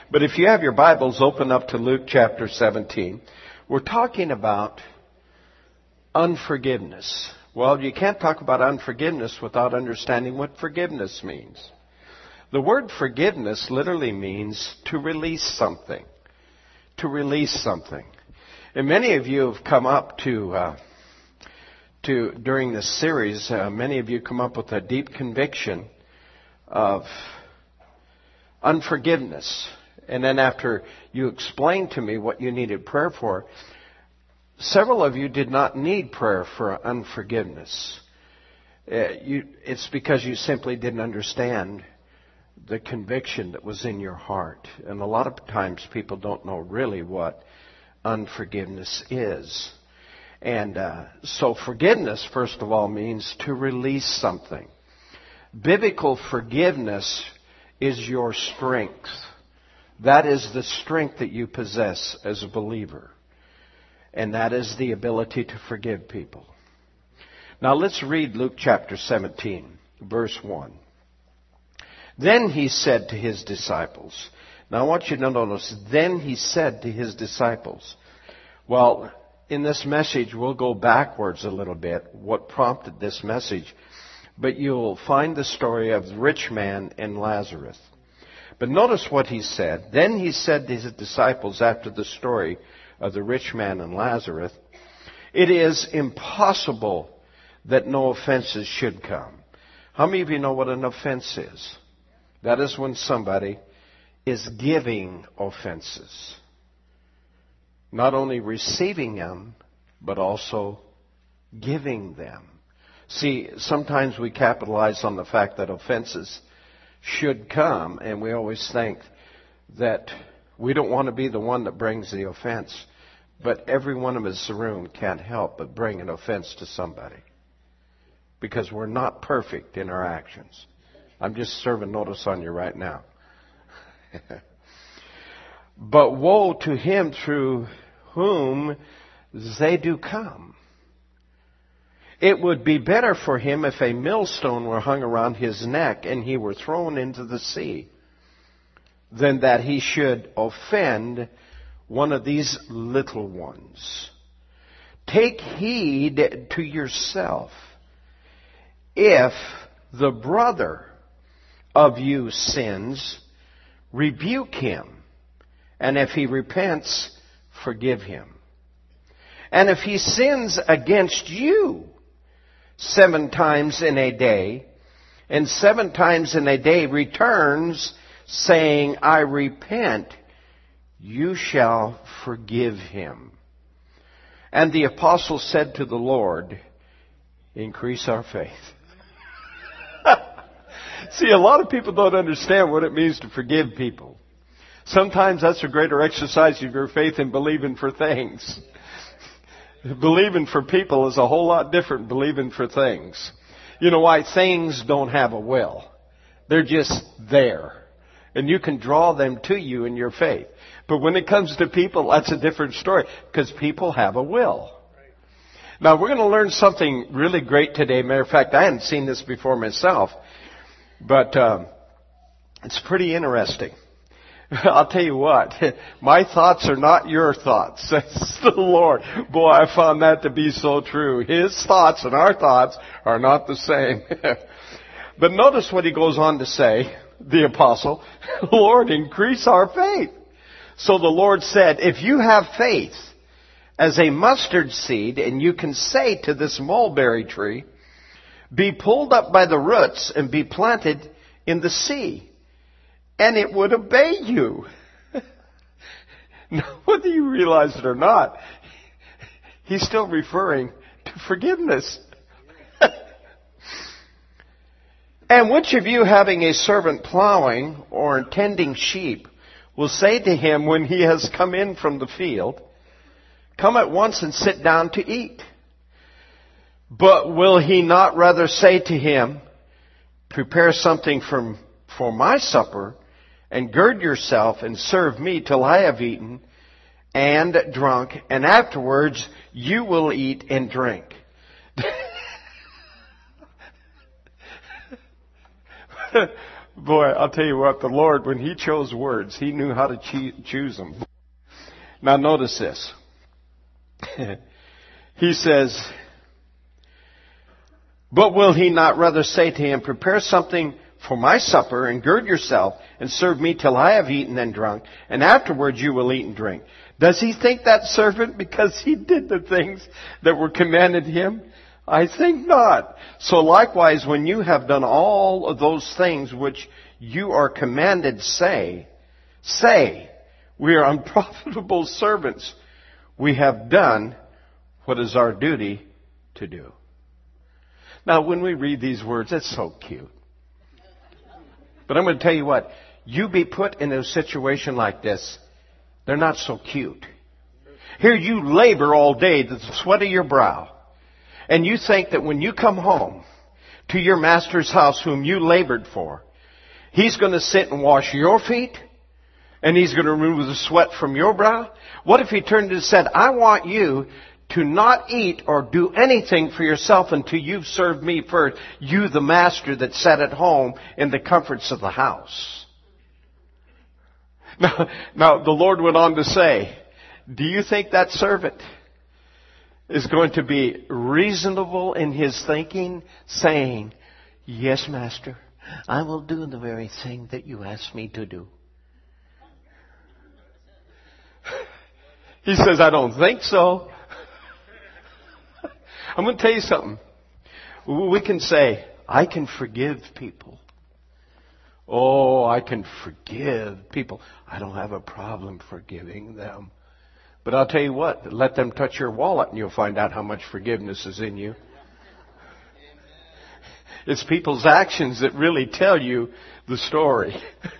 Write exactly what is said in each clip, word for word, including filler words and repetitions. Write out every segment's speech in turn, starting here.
But if you have your Bibles, open up to Luke chapter seventeen. We're talking about unforgiveness. Well, you can't talk about unforgiveness without understanding what forgiveness means. The word forgiveness literally means to release something. To release something. And many of you have come up to, uh, to during this series, uh, many of you come up with a deep conviction of unforgiveness. And then after you explained to me what you needed prayer for, several of you did not need prayer for unforgiveness. Uh, you, it's because you simply didn't understand the conviction that was in your heart. And a lot of times people don't know really what unforgiveness is. And uh, so forgiveness, first of all, means to release something. Biblical forgiveness is your strength. That is the strength that you possess as a believer. And that is the ability to forgive people. Now let's read Luke chapter seventeen, verse one. Then he said to his disciples. Now I want you to notice, then he said to his disciples. Well, in this message, we'll go backwards a little bit, what prompted this message. But you'll find the story of the rich man and Lazarus. But notice what he said. Then he said to his disciples after the story of the rich man and Lazarus, it is impossible that no offenses should come. How many of you know what an offense is? That is when somebody is giving offenses. Not only receiving them, but also giving them. See, sometimes we capitalize on the fact that offenses should come, and we always think that we don't want to be the one that brings the offense. But every one of us in the room can't help but bring an offense to somebody. Because we're not perfect in our actions. I'm just serving notice on you right now. But woe to him through whom they do come. It would be better for him if a millstone were hung around his neck and he were thrown into the sea, than that he should offend one of these little ones. Take heed to yourself. If the brother of you sins, rebuke him. And if he repents, forgive him. And if he sins against you seven times in a day, and seven times in a day returns, saying, I repent, you shall forgive him. And the apostle said to the Lord, increase our faith. See, a lot of people don't understand what it means to forgive people. Sometimes that's a greater exercise of your faith than believing for things. Believing for people is a whole lot different than believing for things. You know why? Things don't have a will. They're just there. And you can draw them to you in your faith. But when it comes to people, that's a different story. Because people have a will. Now, we're going to learn something really great today. Matter of fact, I hadn't seen this before myself. But um, it's pretty interesting. I'll tell you what, my thoughts are not your thoughts. That's the Lord. Boy, I found that to be so true. His thoughts and our thoughts are not the same. But notice what he goes on to say, the apostle, Lord, increase our faith. So the Lord said, if you have faith as a mustard seed, and you can say to this mulberry tree, be pulled up by the roots and be planted in the sea, and it would obey you. Now, whether you realize it or not, he's still referring to forgiveness. And which of you, having a servant plowing or tending sheep, will say to him when he has come in from the field, come at once and sit down to eat? But will he not rather say to him, prepare something from, for my supper, and gird yourself and serve me till I have eaten and drunk, and afterwards you will eat and drink? Boy, I'll tell you what, the Lord, when He chose words, He knew how to choo- choose them. Now notice this. He says, but will He not rather say to him, prepare something for my supper, and gird yourself, and serve me till I have eaten and drunk, and afterwards you will eat and drink. Does he think that servant because he did the things that were commanded him? I think not. So likewise, when you have done all of those things which you are commanded, say, say, we are unprofitable servants. We have done what is our duty to do. Now, when we read these words, it's so cute. But I'm going to tell you what, you be put in a situation like this, they're not so cute. Here you labor all day, the sweat of your brow. And you think that when you come home to your master's house whom you labored for, He's going to sit and wash your feet? And He's going to remove the sweat from your brow? What if He turned and said, I want you to not eat or do anything for yourself until you've served me first, you the master that sat at home in the comforts of the house? Now, now the Lord went on to say, do you think that servant is going to be reasonable in his thinking, saying, yes, master, I will do the very thing that you asked me to do? He says, I don't think so. I'm going to tell you something. We can say, I can forgive people. Oh, I can forgive people. I don't have a problem forgiving them. But I'll tell you what, let them touch your wallet and you'll find out how much forgiveness is in you. It's people's actions that really tell you the story.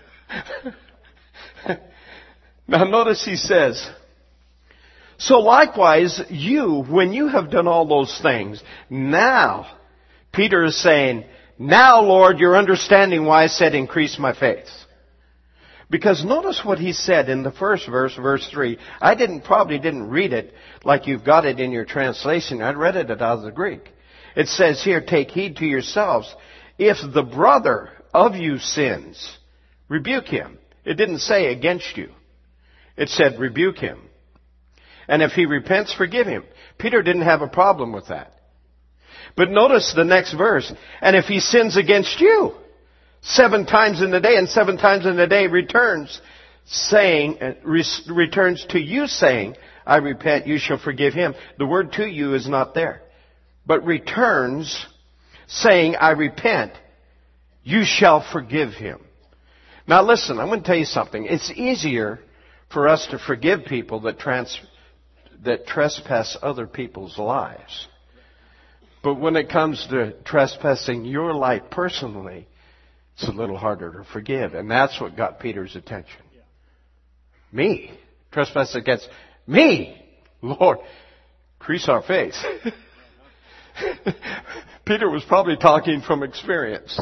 Now notice he says, so likewise, you, when you have done all those things, now, Peter is saying, now, Lord, you're understanding why I said increase my faith. Because notice what he said in the first verse, verse three. I didn't, probably didn't read it like you've got it in your translation. I read it out of the Greek. It says here, take heed to yourselves. If the brother of you sins, rebuke him. It didn't say against you. It said rebuke him. And if he repents, forgive him. Peter didn't have a problem with that. But notice the next verse. And if he sins against you, seven times in the day, and seven times in the day returns, saying, returns to you saying, I repent, you shall forgive him. The word to you is not there. But returns, saying, I repent, you shall forgive him. Now listen, I'm going to tell you something. It's easier for us to forgive people that trans, that trespass other people's lives. But when it comes to trespassing your life personally, it's a little harder to forgive. And that's what got Peter's attention. Me. Trespass against me. Lord, increase our faith. Peter was probably talking from experience.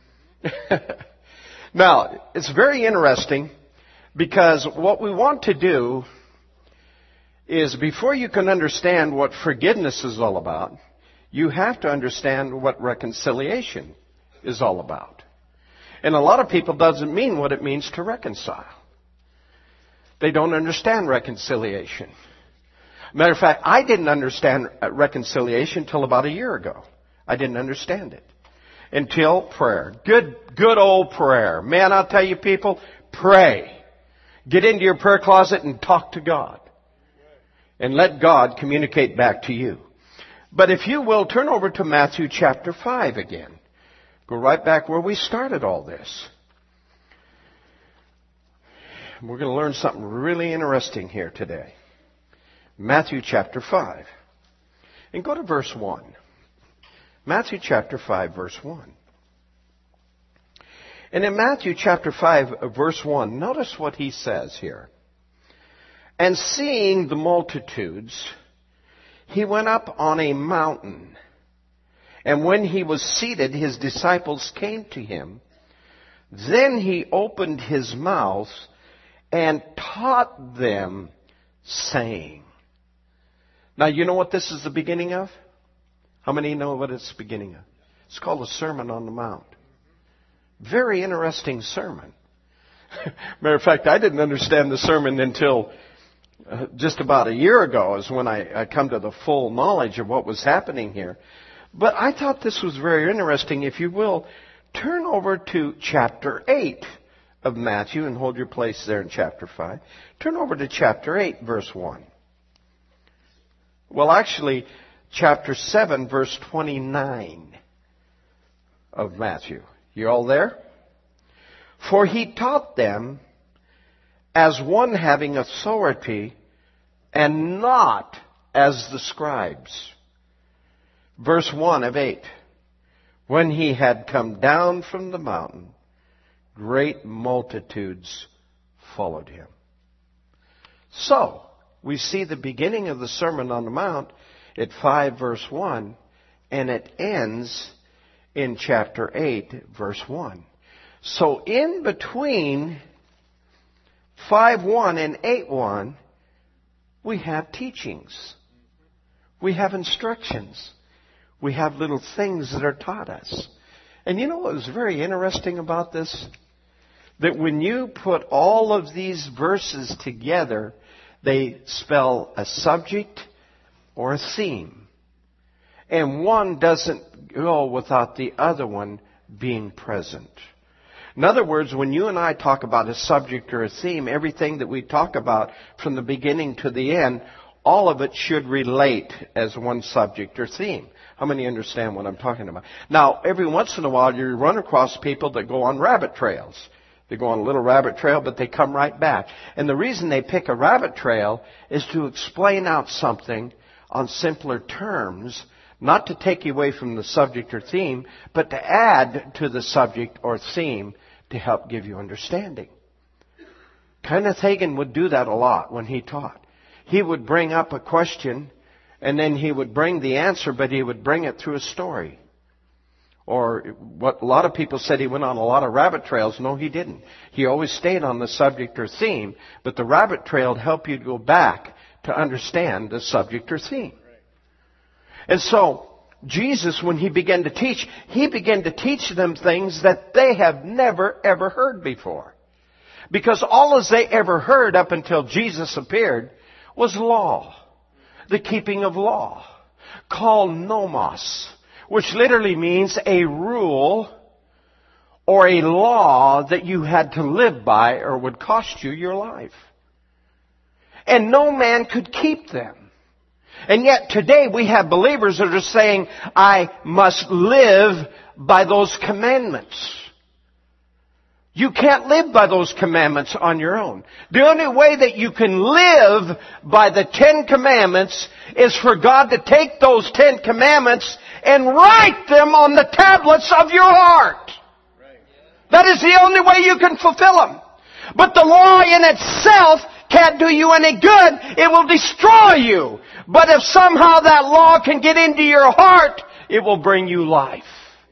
Now, it's very interesting because what we want to do is before you can understand what forgiveness is all about, you have to understand what reconciliation is all about. And a lot of people doesn't mean what it means to reconcile. They don't understand reconciliation. Matter of fact, I didn't understand reconciliation until about a year ago. I didn't understand it. Until prayer. Good, good old prayer. Man, I'll tell you people, pray. Get into your prayer closet and talk to God. And let God communicate back to you. But if you will, turn over to Matthew chapter five again. Go right back where we started all this. We're going to learn something really interesting here today. Matthew chapter five. And go to verse one. Matthew chapter five, verse one. And in Matthew chapter five, verse one, notice what he says here. And seeing the multitudes, he went up on a mountain. And when he was seated, his disciples came to him. Then he opened his mouth and taught them, saying. Now, you know what this is the beginning of? How many know what it's the beginning of? It's called the Sermon on the Mount. Very interesting sermon. Matter of fact, I didn't understand the sermon until uh, just about a year ago is when I, I come to the full knowledge of what was happening here. But I thought this was very interesting. If you will, turn over to chapter eight of Matthew and hold your place there in chapter five. Turn over to chapter eight, verse one. Well, actually, chapter seven, verse twenty-nine of Matthew. You all there? For he taught them as one having authority and not as the scribes. Verse one of eight. When he had come down from the mountain, great multitudes followed him. So, we see the beginning of the Sermon on the Mount at five verse one, and it ends in chapter eight verse one. So in between five one and eight one, we have teachings. We have instructions. We have little things that are taught us. And you know what was very interesting about this? That when you put all of these verses together, they spell a subject or a theme. And one doesn't go without the other one being present. In other words, when you and I talk about a subject or a theme, everything that we talk about from the beginning to the end, all of it should relate as one subject or theme. How many understand what I'm talking about? Now, every once in a while, you run across people that go on rabbit trails. They go on a little rabbit trail, but they come right back. And the reason they pick a rabbit trail is to explain out something on simpler terms, not to take you away from the subject or theme, but to add to the subject or theme to help give you understanding. Kenneth Hagin would do that a lot when he taught. He would bring up a question, and then he would bring the answer, but he would bring it through a story. Or what a lot of people said, he went on a lot of rabbit trails. No, he didn't. He always stayed on the subject or theme, but the rabbit trail would help you to go back to understand the subject or theme. And so, Jesus, when he began to teach, he began to teach them things that they have never, ever heard before. Because all as they ever heard up until Jesus appeared was law. The keeping of law. Called nomos. Which literally means a rule or a law that you had to live by or would cost you your life. And no man could keep them. And yet today we have believers that are saying, I must live by those commandments. You can't live by those commandments on your own. The only way that you can live by the Ten Commandments is for God to take those Ten Commandments and write them on the tablets of your heart. That is the only way you can fulfill them. But the law in itself can't do you any good. It will destroy you. But if somehow that law can get into your heart, it will bring you life.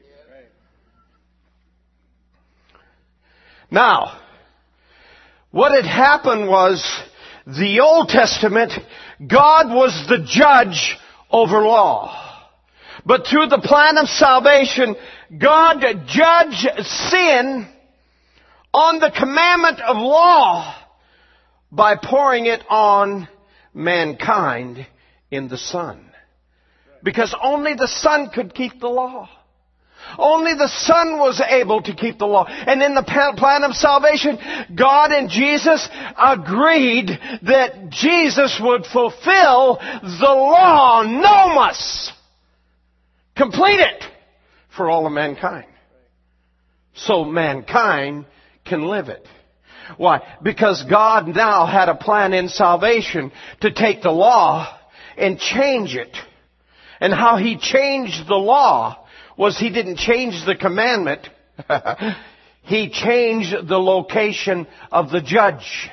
Now, what had happened was the Old Testament, God was the judge over law. But through the plan of salvation, God judged sin on the commandment of law by pouring it on mankind in the Son. Because only the Son could keep the law. Only the Son was able to keep the law. And in the plan of salvation, God and Jesus agreed that Jesus would fulfill the law, nomos. Complete it for all of mankind. So mankind can live it. Why? Because God now had a plan in salvation to take the law and change it. And how He changed the law was He didn't change the commandment. He changed the location of the judge.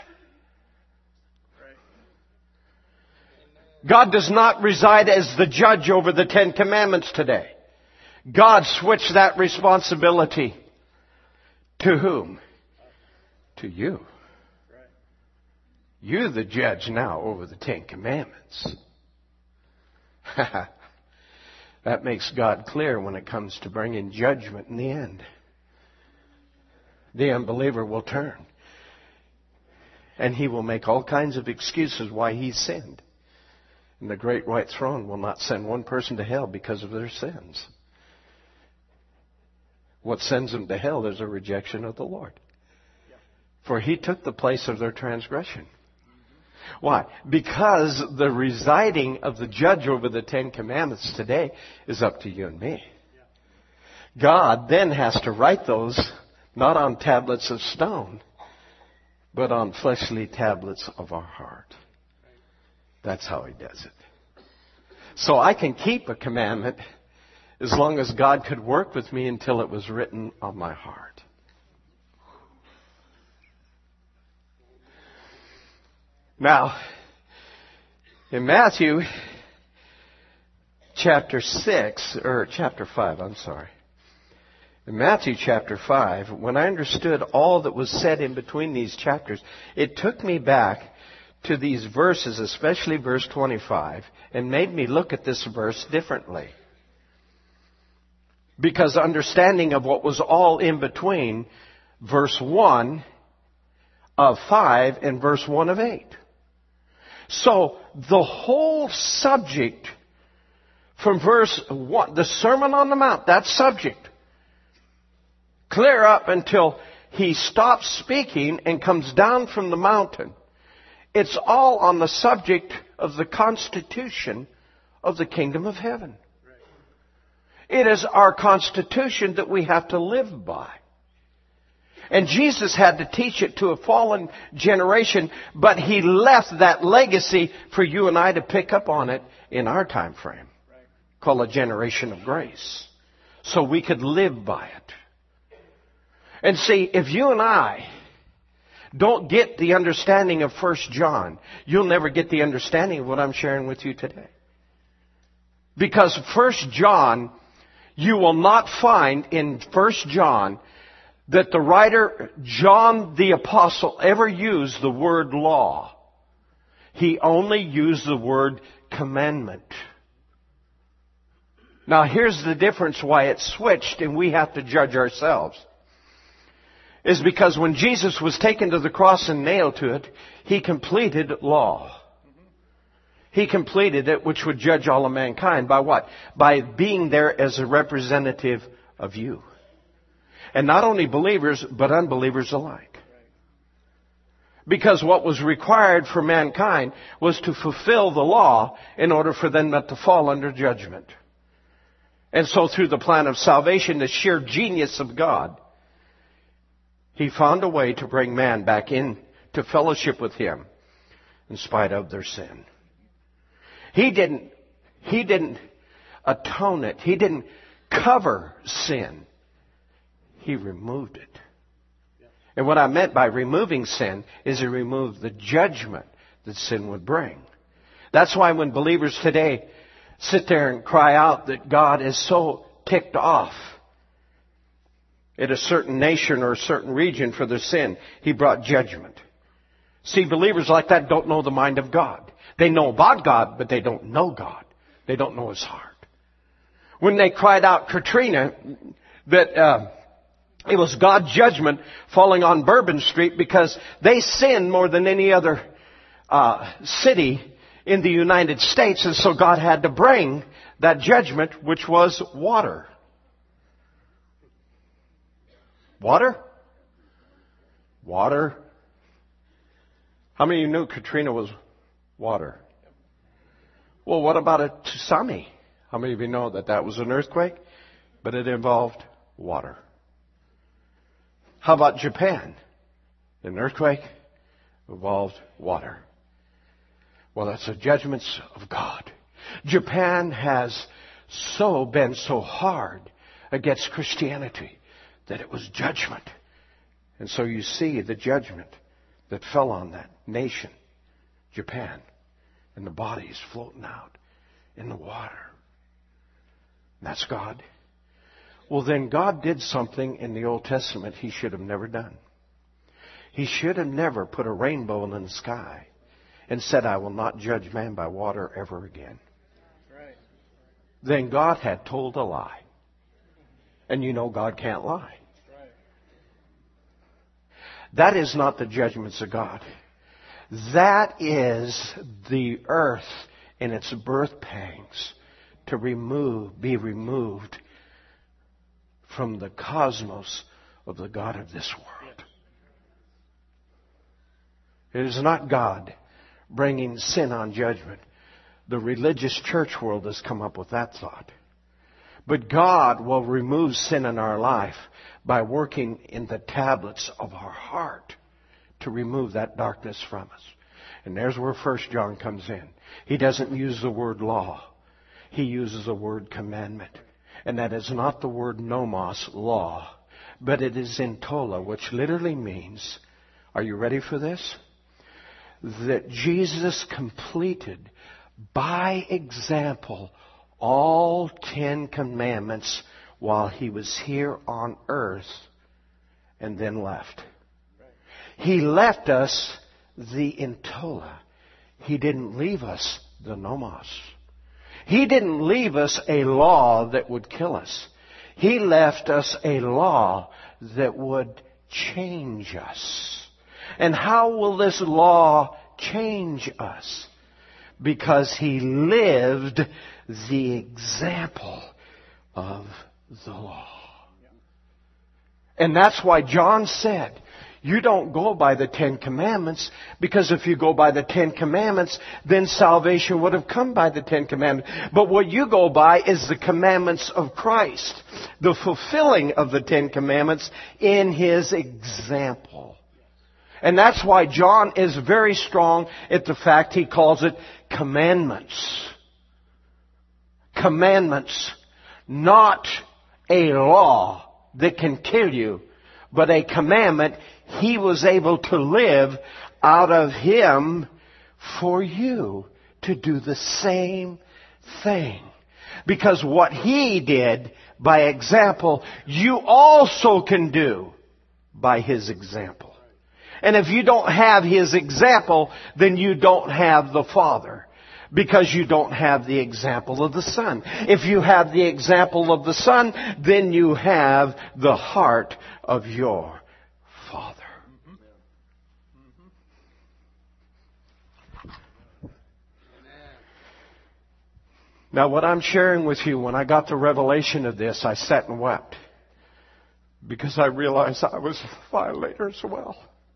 God does not reside as the judge over the Ten Commandments today. God switched that responsibility to whom? To you. You're the judge now over the Ten Commandments. That makes God clear when it comes to bringing judgment in the end. the unbeliever will turn. And he will make all kinds of excuses why he sinned. And the great white throne will not send one person to hell because of their sins. What sends them to hell is a rejection of the Lord. For he took the place of their transgression. Why? Because the residing of the judge over the Ten Commandments today is up to you and me. God then has to write those not on tablets of stone, but on fleshly tablets of our heart. That's how he does it. So I can keep a commandment as long as God could work with me until it was written on my heart. Now, in Matthew chapter six, or chapter five, I'm sorry. In Matthew chapter five, when I understood all that was said in between these chapters, it took me back to these verses, especially verse twenty-five, and made me look at this verse differently. Because understanding of what was all in between verse one of five and verse one of eight. So the whole subject from verse one, the Sermon on the Mount, that subject, clear up until he stops speaking and comes down from the mountain. It's all on the subject of the constitution of the kingdom of heaven. It is our constitution that we have to live by. And Jesus had to teach it to a fallen generation, but he left that legacy for you and I to pick up on it in our time frame, called a generation of grace, so we could live by it. And see, if you and I don't get the understanding of First John, you'll never get the understanding of what I'm sharing with you today. Because First John, you will not find in First John that the writer John the Apostle ever used the word law. He only used the word commandment. Now here's the difference why it switched and we have to judge ourselves. Is because when Jesus was taken to the cross and nailed to it, he completed law. He completed it, which would judge all of mankind. By what? By being there as a representative of you. And not only believers, but unbelievers alike. Because what was required for mankind was to fulfill the law in order for them not to fall under judgment. And so through the plan of salvation, the sheer genius of God, he found a way to bring man back into fellowship with him in spite of their sin. He didn't, he didn't atone it. He didn't cover sin. He removed it. And what I meant by removing sin is he removed the judgment that sin would bring. That's why when believers today sit there and cry out that God is so ticked off at a certain nation or a certain region for their sin, he brought judgment. See, believers like that don't know the mind of God. They know about God, but they don't know God. They don't know His heart. When they cried out Katrina, that uh, it was God's judgment falling on Bourbon Street because they sinned more than any other uh, city in the United States, and so God had to bring that judgment, which was water. Water? Water. How many of you knew Katrina was water? Well, what about a tsunami? How many of you know that that was an earthquake, but it involved water? How about Japan? An earthquake involved water. Well, that's the judgments of God. Japan has so been so hard against Christianity that it was judgment. And so you see the judgment that fell on that nation, Japan, and the bodies floating out in the water. And that's God. Well, then God did something in the Old Testament He should have never done. He should have never put a rainbow in the sky and said, I will not judge man by water ever again. Right. Then God had told a lie. And you know God can't lie. Right. That is not the judgments of God. That is the earth in its birth pangs to remove, be removed from the cosmos of the God of this world. It is not God bringing sin on judgment. The religious church world has come up with that thought. But God will remove sin in our life by working in the tablets of our heart to remove that darkness from us. And there's where First John comes in. He doesn't use the word law. He uses the word commandment. And that is not the word nomos, law, but it is entola, which literally means, are you ready for this? That Jesus completed by example all Ten Commandments while He was here on earth and then left. He left us the entola. He didn't leave us the nomos. He didn't leave us a law that would kill us. He left us a law that would change us. And how will this law change us? Because He lived the example of the law. And that's why John said, you don't go by the Ten Commandments, because if you go by the Ten Commandments, then salvation would have come by the Ten Commandments. But what you go by is the commandments of Christ, the fulfilling of the Ten Commandments in His example. And that's why John is very strong at the fact he calls it commandments. Commandments. Not a law that can kill you, but a commandment He was able to live out of Him for you to do the same thing. Because what He did by example, you also can do by His example. And if you don't have His example, then you don't have the Father. Because you don't have the example of the Son. If you have the example of the Son, then you have the heart of your Father. Now, what I'm sharing with you, when I got the revelation of this, I sat and wept. Because I realized I was a violator as well.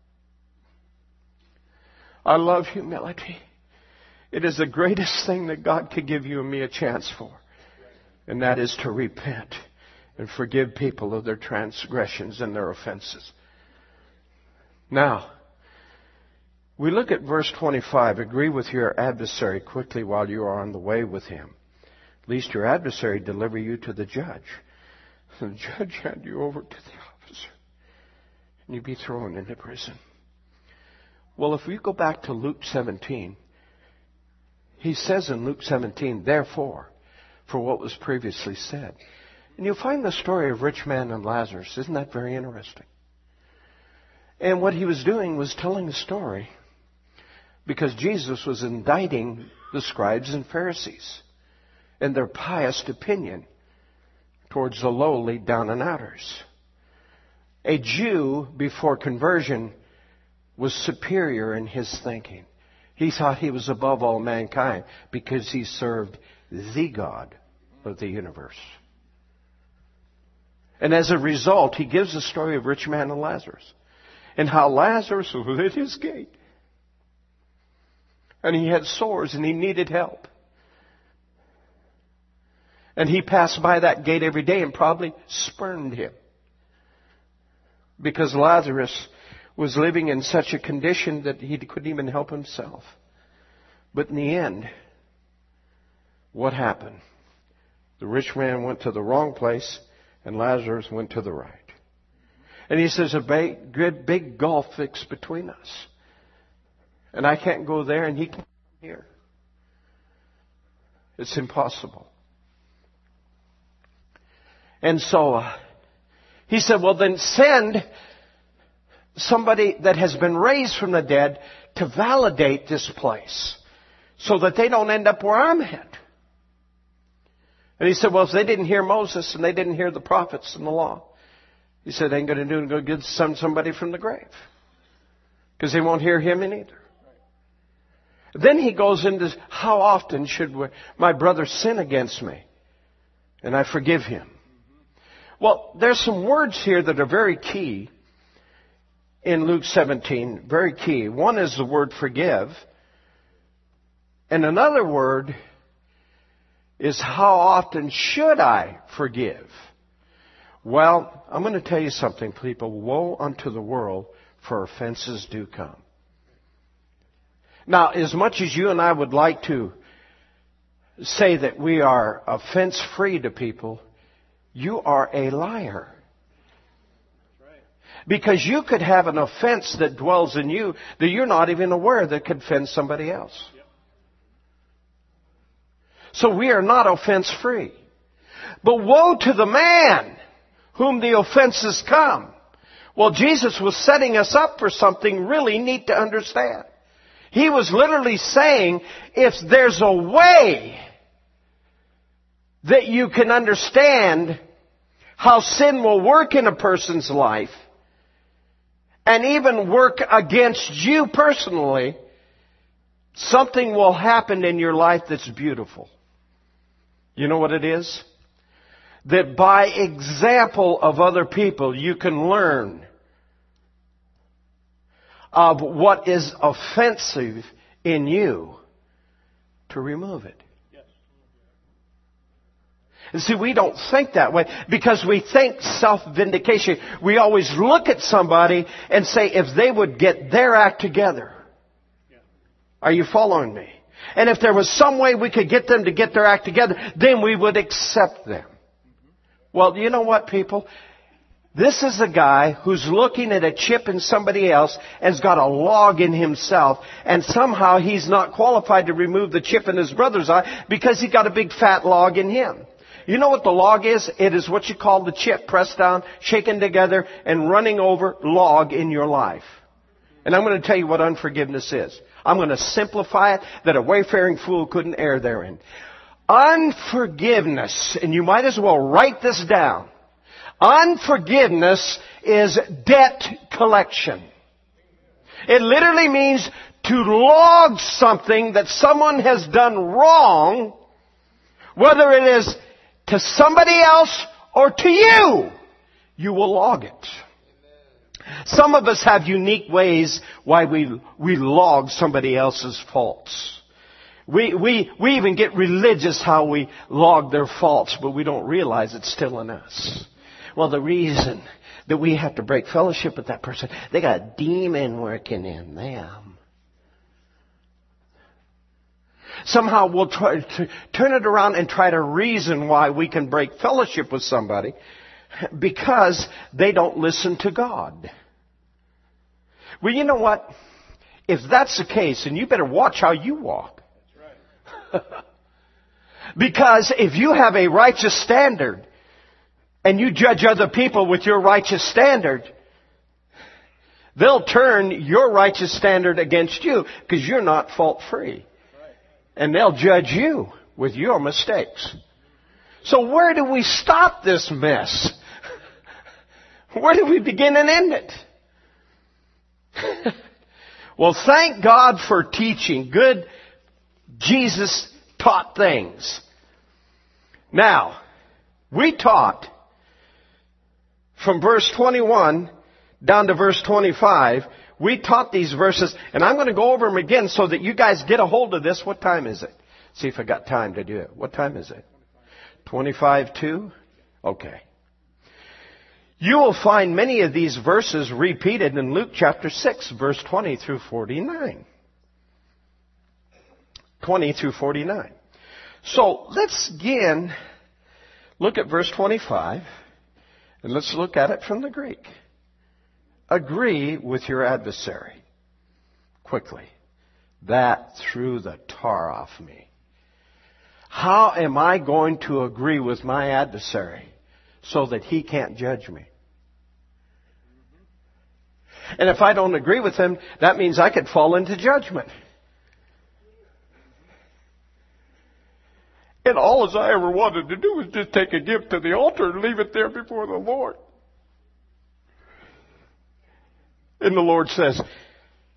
I love humility. It is the greatest thing that God could give you and me a chance for. And that is to repent and forgive people of their transgressions and their offenses. Now, we look at verse twenty-five. Agree with your adversary quickly while you are on the way with him, lest your adversary deliver you to the judge. The judge hand you over to the officer, and you be thrown into prison. Well, if we go back to Luke seventeen, he says in Luke seventeen, therefore, for what was previously said. And you'll find the story of rich man and Lazarus. Isn't that very interesting? And what he was doing was telling a story because Jesus was indicting the scribes and Pharisees and their pious opinion towards the lowly down and outers. A Jew before conversion was superior in his thinking. He thought he was above all mankind because he served the God of the universe. And as a result, he gives the story of rich man and Lazarus and how Lazarus was at his gate. And he had sores and he needed help. And he passed by that gate every day and probably spurned him. Because Lazarus was living in such a condition that he couldn't even help himself. But in the end, what happened? The rich man went to the wrong place and Lazarus went to the right. And he says a big, good, big gulf fixed between us. And I can't go there and he can't come here. It's impossible. And so uh, he said, well, then send somebody that has been raised from the dead to validate this place so that they don't end up where I'm at. And he said, well, if they didn't hear Moses and they didn't hear the prophets and the law, he said, they ain't going to do it. Go get some, somebody from the grave. Because they won't hear him either. Then he goes into, how often should my brother sin against me and I forgive him? Well, there's some words here that are very key in Luke seventeen, very key. One is the word forgive. And another word is how often should I forgive? Well, I'm going to tell you something, people. Woe unto the world, for offenses do come. Now, as much as you and I would like to say that we are offense-free to people, you are a liar. Because you could have an offense that dwells in you that you're not even aware that could offend somebody else. So we are not offense-free. But woe to the man whom the offenses come. Well, Jesus was setting us up for something really neat to understand. He was literally saying, if there's a way that you can understand how sin will work in a person's life, and even work against you personally, something will happen in your life that's beautiful. You know what it is? That by example of other people, you can learn of what is offensive in you to remove it. And see, we don't think that way because we think self-vindication. We always look at somebody and say, if they would get their act together. Are you following me? And if there was some way we could get them to get their act together, then we would accept them. Well, you know what, people? This is a guy who's looking at a chip in somebody else and has got a log in himself, and somehow he's not qualified to remove the chip in his brother's eye because he got a big fat log in him. You know what the log is? It is what you call the chip, pressed down, shaken together, and running over log in your life. And I'm going to tell you what unforgiveness is. I'm going to simplify it that a wayfaring fool couldn't err therein. Unforgiveness, and you might as well write this down. Unforgiveness is debt collection. It literally means to log something that someone has done wrong, whether it is to somebody else or to you. You will log it. Some of us have unique ways why we we log somebody else's faults. We, we, we even get religious how we log their faults, but we don't realize it's still in us. Well, the reason that we have to break fellowship with that person, they got a demon working in them. Somehow we'll try to turn it around and try to reason why we can break fellowship with somebody because they don't listen to God. Well, you know what? If that's the case, then you better watch how you walk. That's right. Because if you have a righteous standard and you judge other people with your righteous standard, they'll turn your righteous standard against you because you're not fault-free. And they'll judge you with your mistakes. So where do we stop this mess? Where do we begin and end it? Well, thank God for teaching good Jesus taught things. Now, we taught from verse twenty-one down to verse twenty-five. We taught these verses, and I'm going to go over them again so that you guys get a hold of this. What time is it? See if I got time to do it. What time is it? twenty-five to? Okay. You will find many of these verses repeated in Luke chapter six, verse twenty through forty-nine. twenty through forty-nine. So let's again look at verse twenty-five, and let's look at it from the Greek. Agree with your adversary quickly, that threw the tar off me. How am I going to agree with my adversary so that he can't judge me? And if I don't agree with him, that means I could fall into judgment. And all as I ever wanted to do was just take a gift to the altar and leave it there before the Lord. And the Lord says,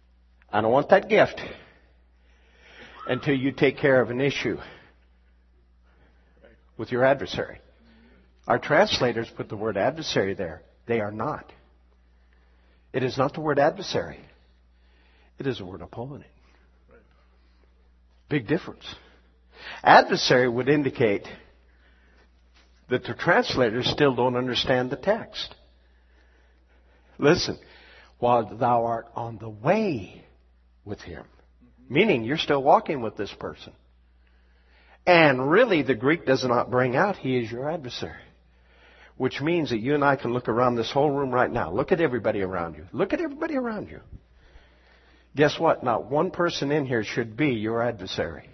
I don't want that gift until you take care of an issue with your adversary. Our translators put the word adversary there. They are not. It is not the word adversary. It is the word opponent. Big difference. Adversary would indicate that the translators still don't understand the text. Listen, while thou art on the way with him, meaning you're still walking with this person. And really the Greek does not bring out he is your adversary. Which means that you and I can look around this whole room right now. Look at everybody around you. Look at everybody around you. Guess what? Not one person in here should be your adversary.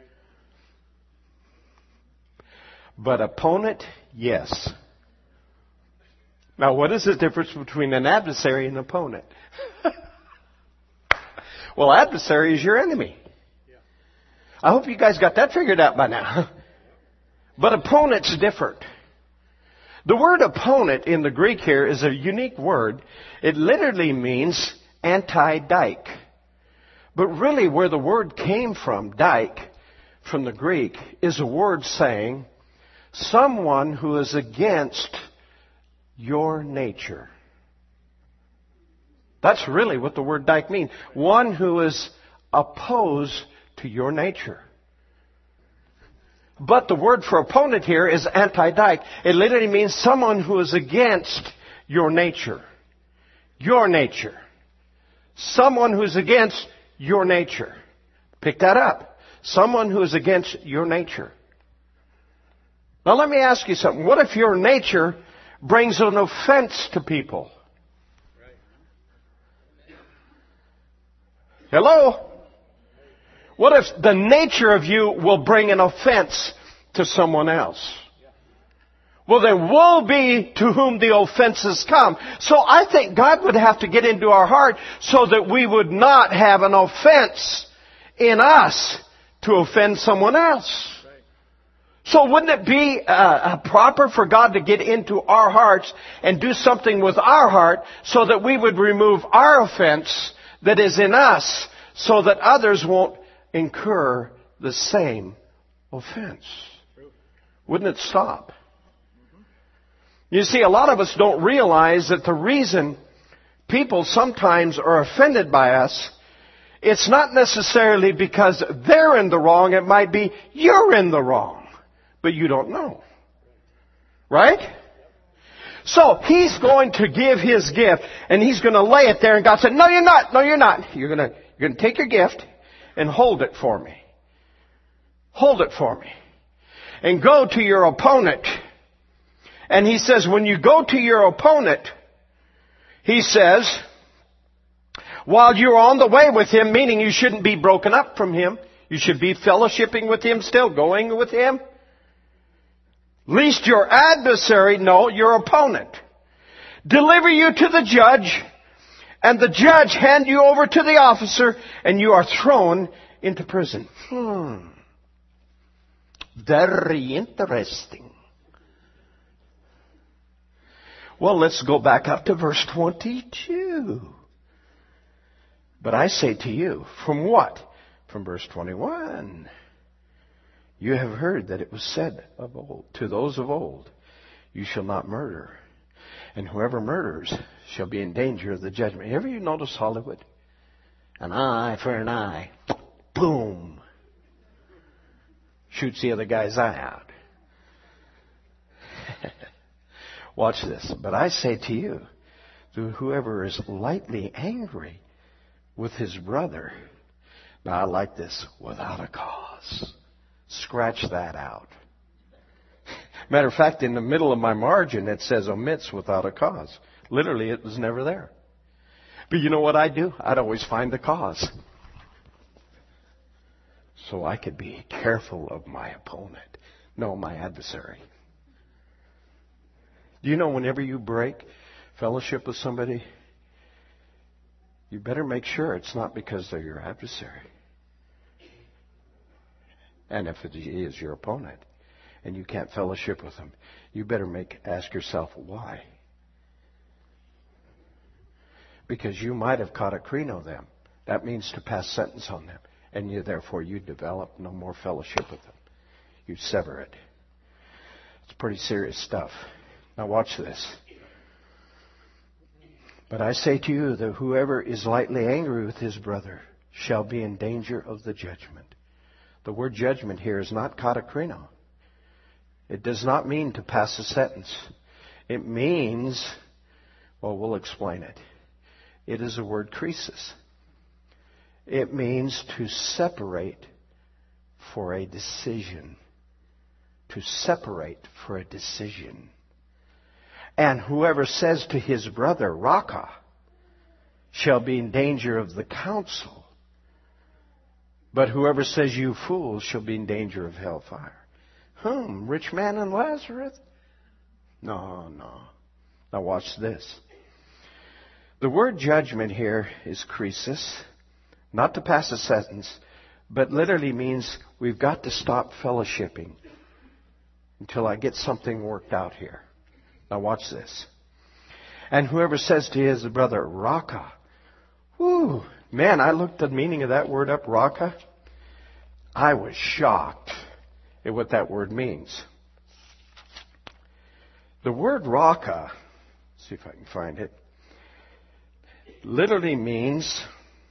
But opponent, yes. Now, what is the difference between an adversary and an opponent? Well, adversary is your enemy. I hope you guys got that figured out by now. But opponent's different. The word opponent in the Greek here is a unique word. It literally means anti-dike. But really where the word came from, dike, from the Greek, is a word saying someone who is against your nature. That's really what the word dike means. One who is opposed to your nature. But the word for opponent here is anti-dike. It literally means someone who is against your nature. Your nature. Someone who is against your nature. Pick that up. Someone who is against your nature. Now let me ask you something. What if your nature brings an offense to people? Hello? What if the nature of you will bring an offense to someone else? Well, there will be to whom the offenses come. So I think God would have to get into our heart so that we would not have an offense in us to offend someone else. So wouldn't it be uh, proper for God to get into our hearts and do something with our heart so that we would remove our offense that is in us so that others won't incur the same offense? Wouldn't it stop? You see, a lot of us don't realize that the reason people sometimes are offended by us, it's not necessarily because they're in the wrong. It might be you're in the wrong, but you don't know. Right? So he's going to give his gift, and he's going to lay it there, and God said, no, you're not. No, you're not. You're going to, you're going to take your gift and hold it for me. Hold it for me. And go to your opponent. And he says, when you go to your opponent, he says, while you're on the way with him, meaning you shouldn't be broken up from him. You should be fellowshipping with him still, going with him. Lest your adversary, no, your opponent, deliver you to the judge, and the judge hand you over to the officer, and you are thrown into prison. Hmm. Very interesting. Well, let's go back up to verse twenty-two. But I say to you, from what? From verse twenty-one. You have heard that it was said of old, to those of old, you shall not murder. And whoever murders shall be in danger of the judgment. Ever you notice Hollywood? An eye for an eye. Boom. Shoots the other guy's eye out. Watch this. But I say to you, to whoever is lightly angry with his brother. Now I like this. Without a cause. Scratch that out. Matter of fact, in the middle of my margin, it says omits without a cause. Literally, it was never there. But you know what I do? I'd always find the cause. So I could be careful of my opponent. No, my adversary. Do you know whenever you break fellowship with somebody, you better make sure it's not because they're your adversary. And if it is your opponent and you can't fellowship with them, you better make ask yourself why. Because you might have caught a crino them. That means to pass sentence on them. And you, therefore, you develop no more fellowship with them. You sever it. It's pretty serious stuff. Now watch this. But I say to you that whoever is lightly angry with his brother shall be in danger of the judgment. The word judgment here is not katakrino. It does not mean to pass a sentence. It means, well, we'll explain it. It is a word krisis. It means to separate for a decision. To separate for a decision. And whoever says to his brother, Raka, shall be in danger of the council. But whoever says, you fool, shall be in danger of hellfire. Whom? Rich man and Lazarus? No, no. Now watch this. The word judgment here is krisis, not to pass a sentence, but literally means we've got to stop fellowshipping until I get something worked out here. Now watch this. And whoever says to his brother, Raka. Whew, man, I looked the meaning of that word up, Raka. I was shocked at what that word means. The word Raka, let's see if I can find it, literally means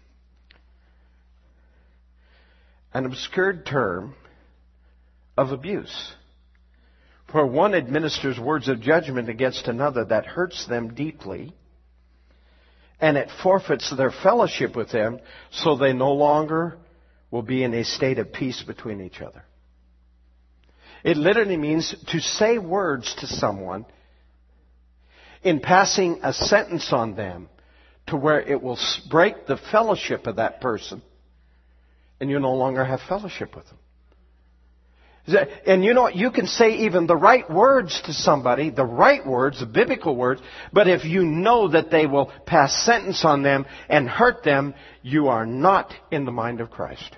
an obscured term of abuse, where one administers words of judgment against another that hurts them deeply, and it forfeits their fellowship with them, so they no longer will be in a state of peace between each other. It literally means to say words to someone in passing a sentence on them to where it will break the fellowship of that person, and you no longer have fellowship with them. And you know what? You can say even the right words to somebody, the right words, the biblical words, but if you know that they will pass sentence on them and hurt them, you are not in the mind of Christ.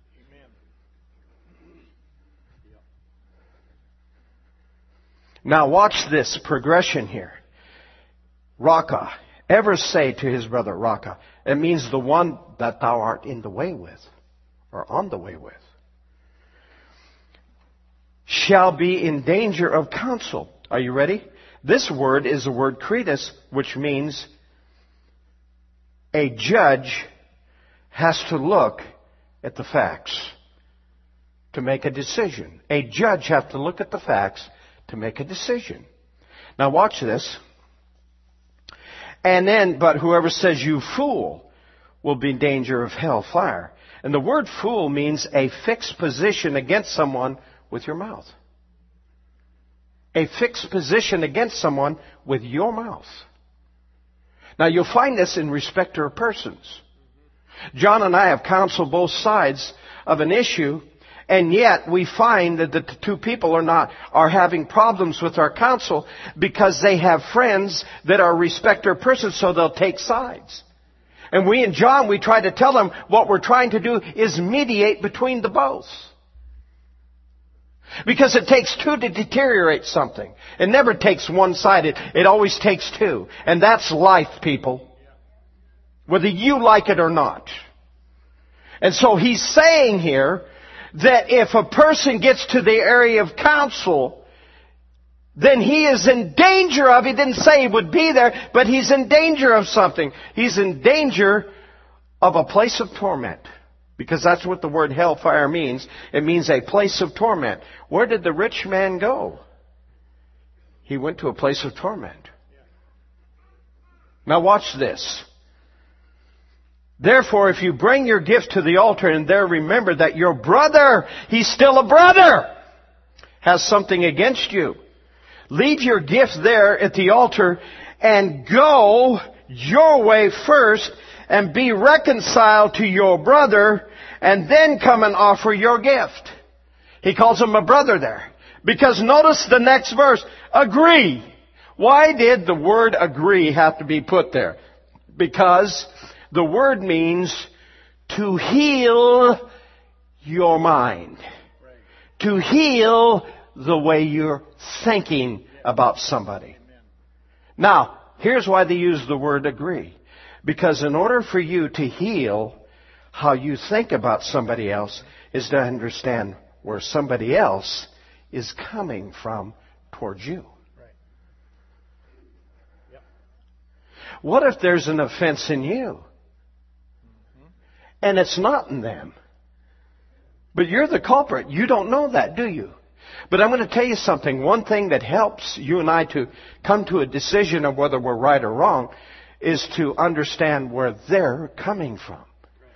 Now watch this progression here. Raka. Ever say to his brother, Raka. It means the one that thou art in the way with, or on the way with. Shall be in danger of counsel. Are you ready? This word is the word kritis, which means a judge has to look at the facts to make a decision. A judge has to look at the facts to make a decision. Now watch this. And then, but whoever says you fool will be in danger of hellfire. And the word fool means a fixed position against someone with your mouth. A fixed position against someone with your mouth. Now you'll find this in respect to persons. John and I have counseled both sides of an issue, and yet we find that the two people are not are having problems with our counsel because they have friends that are respecter persons, so they'll take sides. And we and John, we try to tell them what we're trying to do is mediate between the both. Because it takes two to deteriorate something. It never takes one side. It, it always takes two. And that's life, people. Whether you like it or not. And so he's saying here that if a person gets to the area of counsel, then he is in danger of, he didn't say he would be there, but he's in danger of something. He's in danger of a place of torment. Because that's what the word hellfire means. It means a place of torment. Where did the rich man go? He went to a place of torment. Now watch this. Therefore, if you bring your gift to the altar and there remember that your brother, he's still a brother, has something against you, leave your gift there at the altar and go your way first and be reconciled to your brother, and then come and offer your gift. He calls him a brother there. Because notice the next verse. Agree. Why did the word agree have to be put there? Because the word means to heal your mind. To heal the way you're thinking about somebody. Now, here's why they use the word agree. Because in order for you to heal how you think about somebody else is to understand where somebody else is coming from towards you. Right. Yep. What if there's an offense in you? Mm-hmm. And it's not in them. But you're the culprit. You don't know that, do you? But I'm going to tell you something. One thing that helps you and I to come to a decision of whether we're right or wrong is to understand where they're coming from.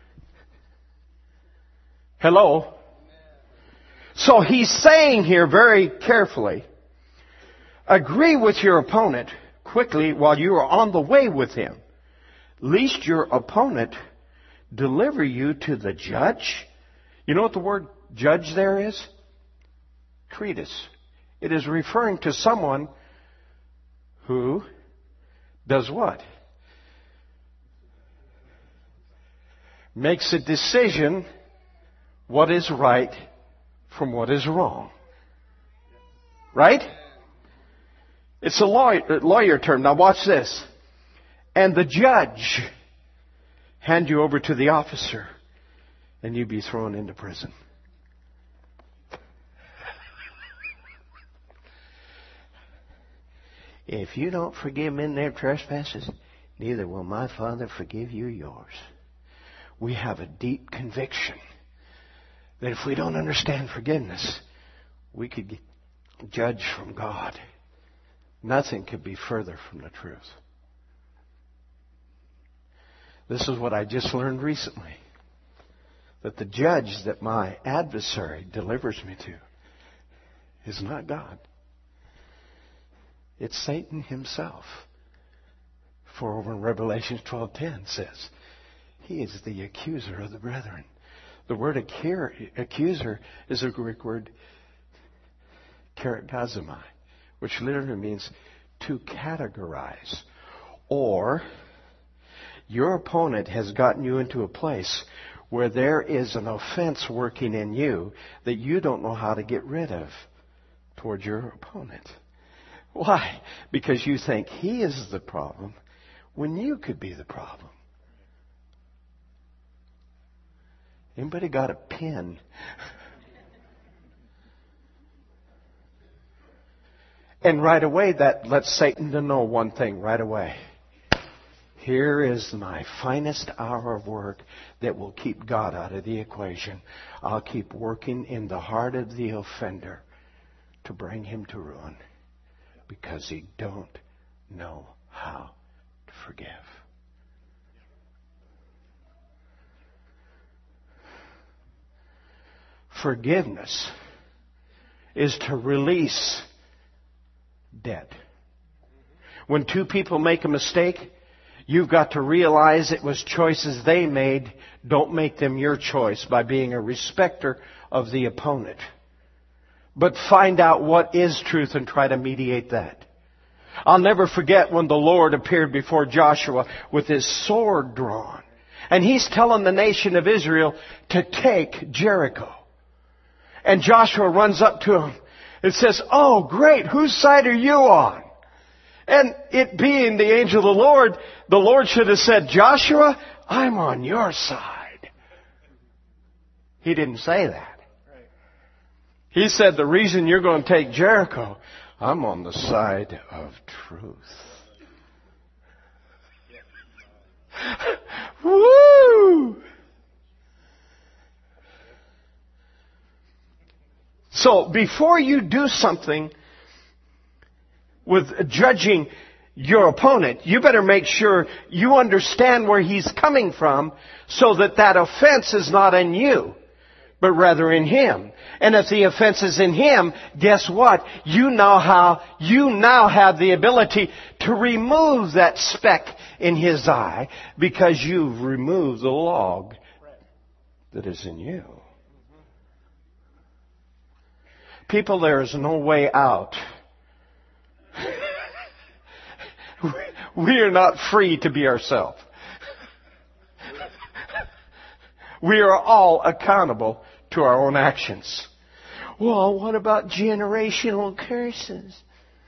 Hello? So he's saying here very carefully, agree with your opponent quickly while you are on the way with him, lest your opponent deliver you to the judge. You know what the word judge there is? Treatise. It is referring to someone who does what? Makes a decision what is right from what is wrong. Right? It's a lawyer, lawyer term. Now watch this. And the judge hand you over to the officer and you be thrown into prison. If you don't forgive men their trespasses, neither will my Father forgive you yours. We have a deep conviction that if we don't understand forgiveness, we could get judged from God. Nothing could be further from the truth. This is what I just learned recently. That the judge that my adversary delivers me to is not God. It's Satan himself. For over in Revelation twelve ten says, he is the accuser of the brethren. The word accuser is a Greek word, karakazomai, which literally means to categorize. Or, your opponent has gotten you into a place where there is an offense working in you that you don't know how to get rid of towards your opponent. Why? Because you think he is the problem when you could be the problem. Anybody got a pen? And right away, that lets Satan to know one thing right away. Here is my finest hour of work that will keep God out of the equation. I'll keep working in the heart of the offender to bring him to ruin because he don't know how to forgive. Forgiveness is to release debt. When two people make a mistake, you've got to realize it was choices they made. Don't make them your choice by being a respecter of the opponent. But find out what is truth and try to mediate that. I'll never forget when the Lord appeared before Joshua with his sword drawn. And he's telling the nation of Israel to take Jericho. And Joshua runs up to him and says, "Oh, great, whose side are you on?" And it being the angel of the Lord, the Lord should have said, "Joshua, I'm on your side." He didn't say that. He said, "The reason you're going to take Jericho, I'm on the side of truth." Woo! So before you do something with judging your opponent, you better make sure you understand where he's coming from so that that offense is not in you, but rather in him. And if the offense is in him, guess what? You know how, you now have the ability to remove that speck in his eye because you've removed the log that is in you. People, there is no way out. We are not free to be ourselves. We are all accountable to our own actions. Well, what about generational curses?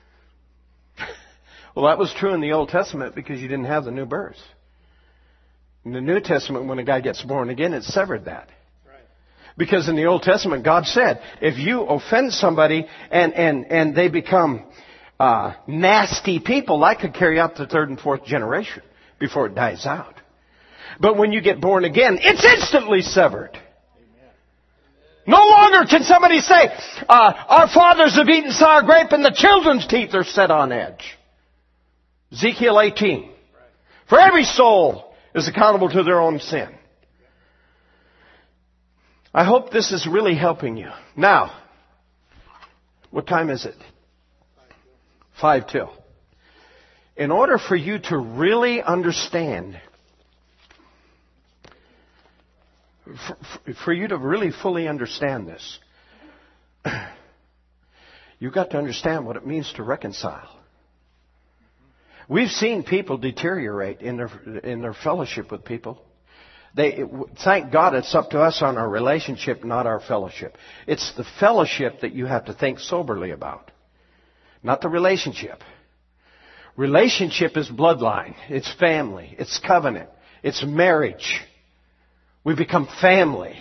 Well, that was true in the Old Testament because you didn't have the new birth. In the New Testament, when a guy gets born again, it severed that. Because in the Old Testament, God said, if you offend somebody and, and, and they become uh, nasty people, that could carry out the third and fourth generation before it dies out. But when you get born again, it's instantly severed. No longer can somebody say, uh, our fathers have eaten sour grape and the children's teeth are set on edge. Ezekiel eighteen. For every soul is accountable to their own sin. I hope this is really helping you. Now, what time is it? Five till. In order for you to really understand, for, for you to really fully understand this, you've got to understand what it means to reconcile. We've seen people deteriorate in their in their fellowship with people. They, thank God it's up to us on our relationship, not our fellowship. It's the fellowship that you have to think soberly about, not the relationship. Relationship is bloodline. It's family. It's covenant. It's marriage. We become family.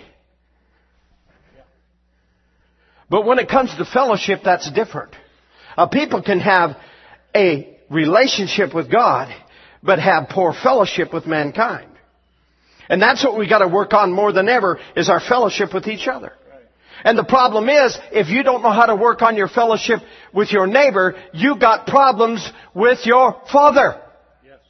But when it comes to fellowship, that's different. Uh, people can have a relationship with God, but have poor fellowship with mankind. And that's what we got to work on more than ever, is our fellowship with each other. And the problem is, if you don't know how to work on your fellowship with your neighbor, you got problems with your Father. Yes.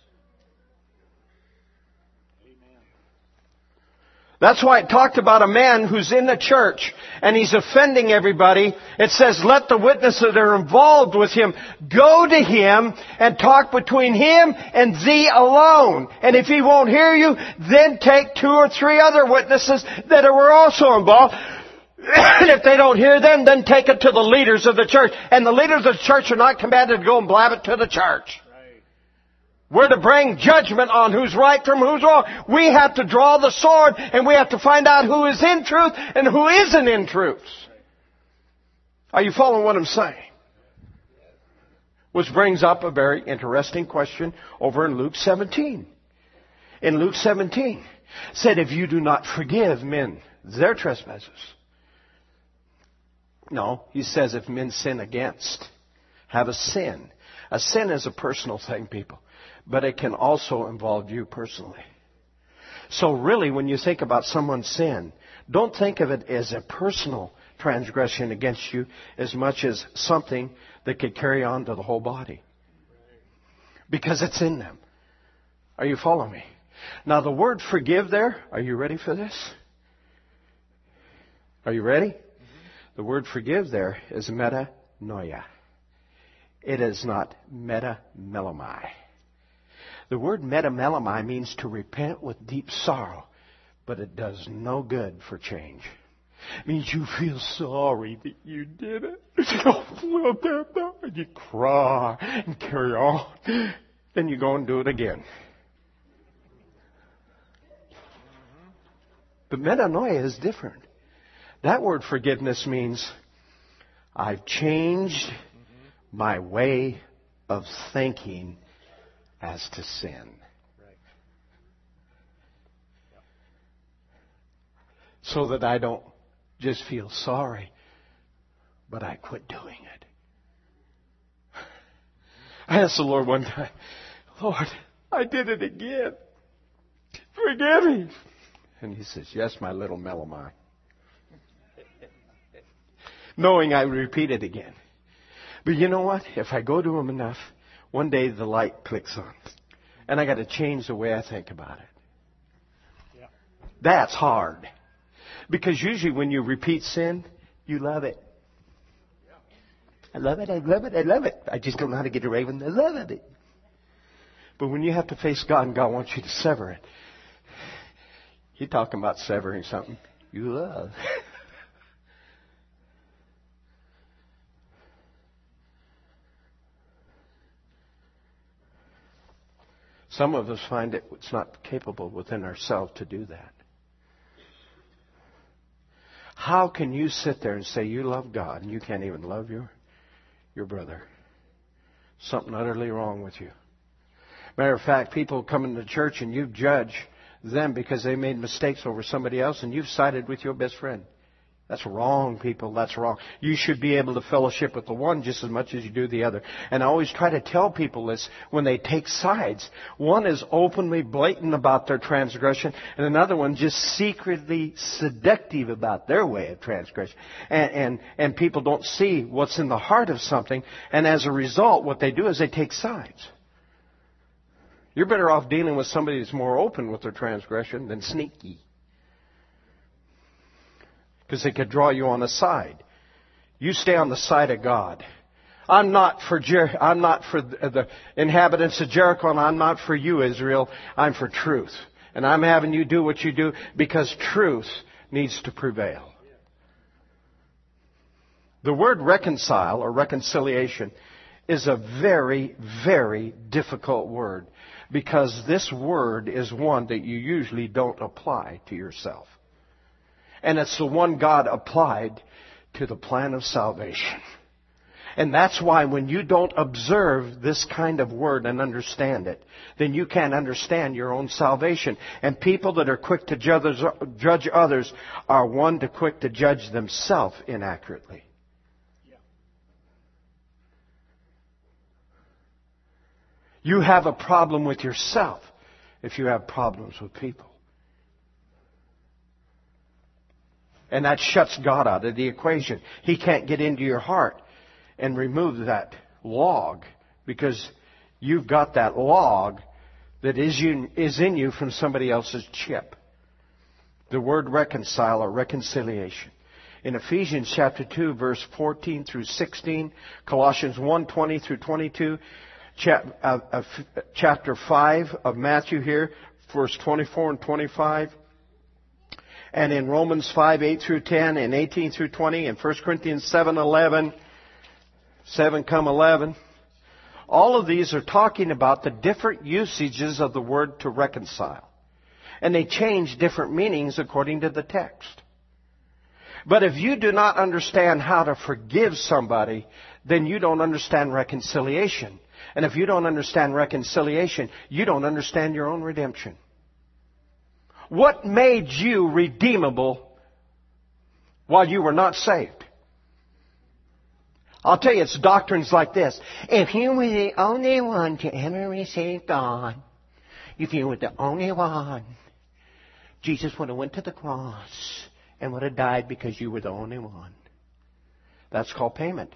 Amen. That's why it talked about a man who's in the church and he's offending everybody. It says, let the witnesses that are involved with him go to him and talk between him and thee alone. And if he won't hear you, then take two or three other witnesses that were also involved. And if they don't hear them, then take it to the leaders of the church. And the leaders of the church are not commanded to go and blab it to the church. Right. We're to bring judgment on who's right from who's wrong. We have to draw the sword, and we have to find out who is in truth and who isn't in truth. Are you following what I'm saying? Which brings up a very interesting question over in Luke seventeen. In Luke seventeen, it said, if you do not forgive men their trespasses. No, he says if men sin against, have a sin. A sin is a personal thing, people. But it can also involve you personally. So really, when you think about someone's sin, don't think of it as a personal transgression against you as much as something that could carry on to the whole body. Because it's in them. Are you following me? Now the word forgive there, are you ready for this? Are you ready? The word forgive there is metanoia. It is not metamelomai. The word metamelomai means to repent with deep sorrow, but it does no good for change. It means you feel sorry that you did it. And you cry and carry on. Then you go and do it again. But metanoia is different. That word forgiveness means I've changed my way of thinking as to sin. So that I don't just feel sorry, but I quit doing it. I asked the Lord one time, Lord, I did it again. Forgive me. And he says, yes, my little Melomai. Knowing I would repeat it again. But you know what? If I go to him enough, one day the light clicks on. And I got to change the way I think about it. Yeah. That's hard. Because usually when you repeat sin, you love it. Yeah. I love it, I love it, I love it. I just don't know how to get away with it. I love it. But when you have to face God and God wants you to sever it, you're talking about severing something you love. Some of us find it, it's not capable within ourselves to do that. How can you sit there and say you love God and you can't even love your, your brother? Something utterly wrong with you. Matter of fact, people come into church and you judge them because they made mistakes over somebody else and you've sided with your best friend. That's wrong, people. That's wrong. You should be able to fellowship with the one just as much as you do the other. And I always try to tell people this when they take sides. One is openly blatant about their transgression, and another one just secretly seductive about their way of transgression. And, and, and people don't see what's in the heart of something, and as a result, what they do is they take sides. You're better off dealing with somebody that's more open with their transgression than sneaky. Because they could draw you on a side. You stay on the side of God. I'm not for Jer- I'm not for the, the inhabitants of Jericho, and I'm not for you, Israel. I'm for truth. And I'm having you do what you do because truth needs to prevail. The word reconcile or reconciliation is a very, very difficult word because this word is one that you usually don't apply to yourself. And it's the one God applied to the plan of salvation. And that's why when you don't observe this kind of word and understand it, then you can't understand your own salvation. And people that are quick to judge, judge others are one to quick to judge themselves inaccurately. You have a problem with yourself if you have problems with people. And that shuts God out of the equation. He can't get into your heart and remove that log because you've got that log that is, you, is in you from somebody else's chip. The word reconcile or reconciliation. In Ephesians chapter two, verse fourteen through sixteen, Colossians one, twenty through twenty-two, chapter five of Matthew here, verse twenty-four and twenty-five, and in Romans five, eight through ten, and eighteen through twenty, and First Corinthians seven, eleven, seven come eleven. All of these are talking about the different usages of the word to reconcile. And they change different meanings according to the text. But if you do not understand how to forgive somebody, then you don't understand reconciliation. And if you don't understand reconciliation, you don't understand your own redemption. What made you redeemable while you were not saved? I'll tell you, it's doctrines like this. If you were the only one to ever receive God, if you were the only one, Jesus would have went to the cross and would have died because you were the only one. That's called payment.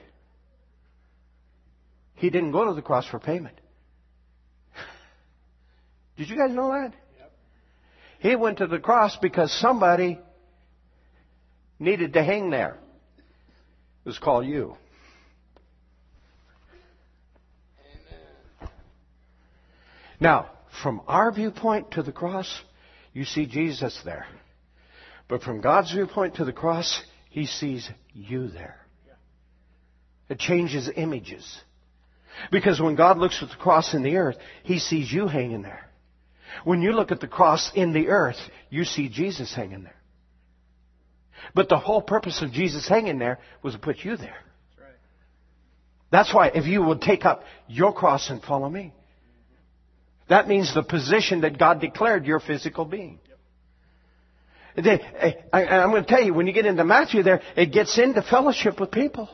He didn't go to the cross for payment. Did you guys know that? Yep. He went to the cross because somebody needed to hang there. It was called you. Amen. Now, from our viewpoint to the cross, you see Jesus there. But from God's viewpoint to the cross, He sees you there. It changes images. Because when God looks at the cross in the earth, He sees you hanging there. When you look at the cross in the earth, you see Jesus hanging there. But the whole purpose of Jesus hanging there was to put you there. That's right. That's why if you will take up your cross and follow me, that means the position that God declared your physical being. Yep. I, I'm going to tell you, when you get into Matthew there, it gets into fellowship with people.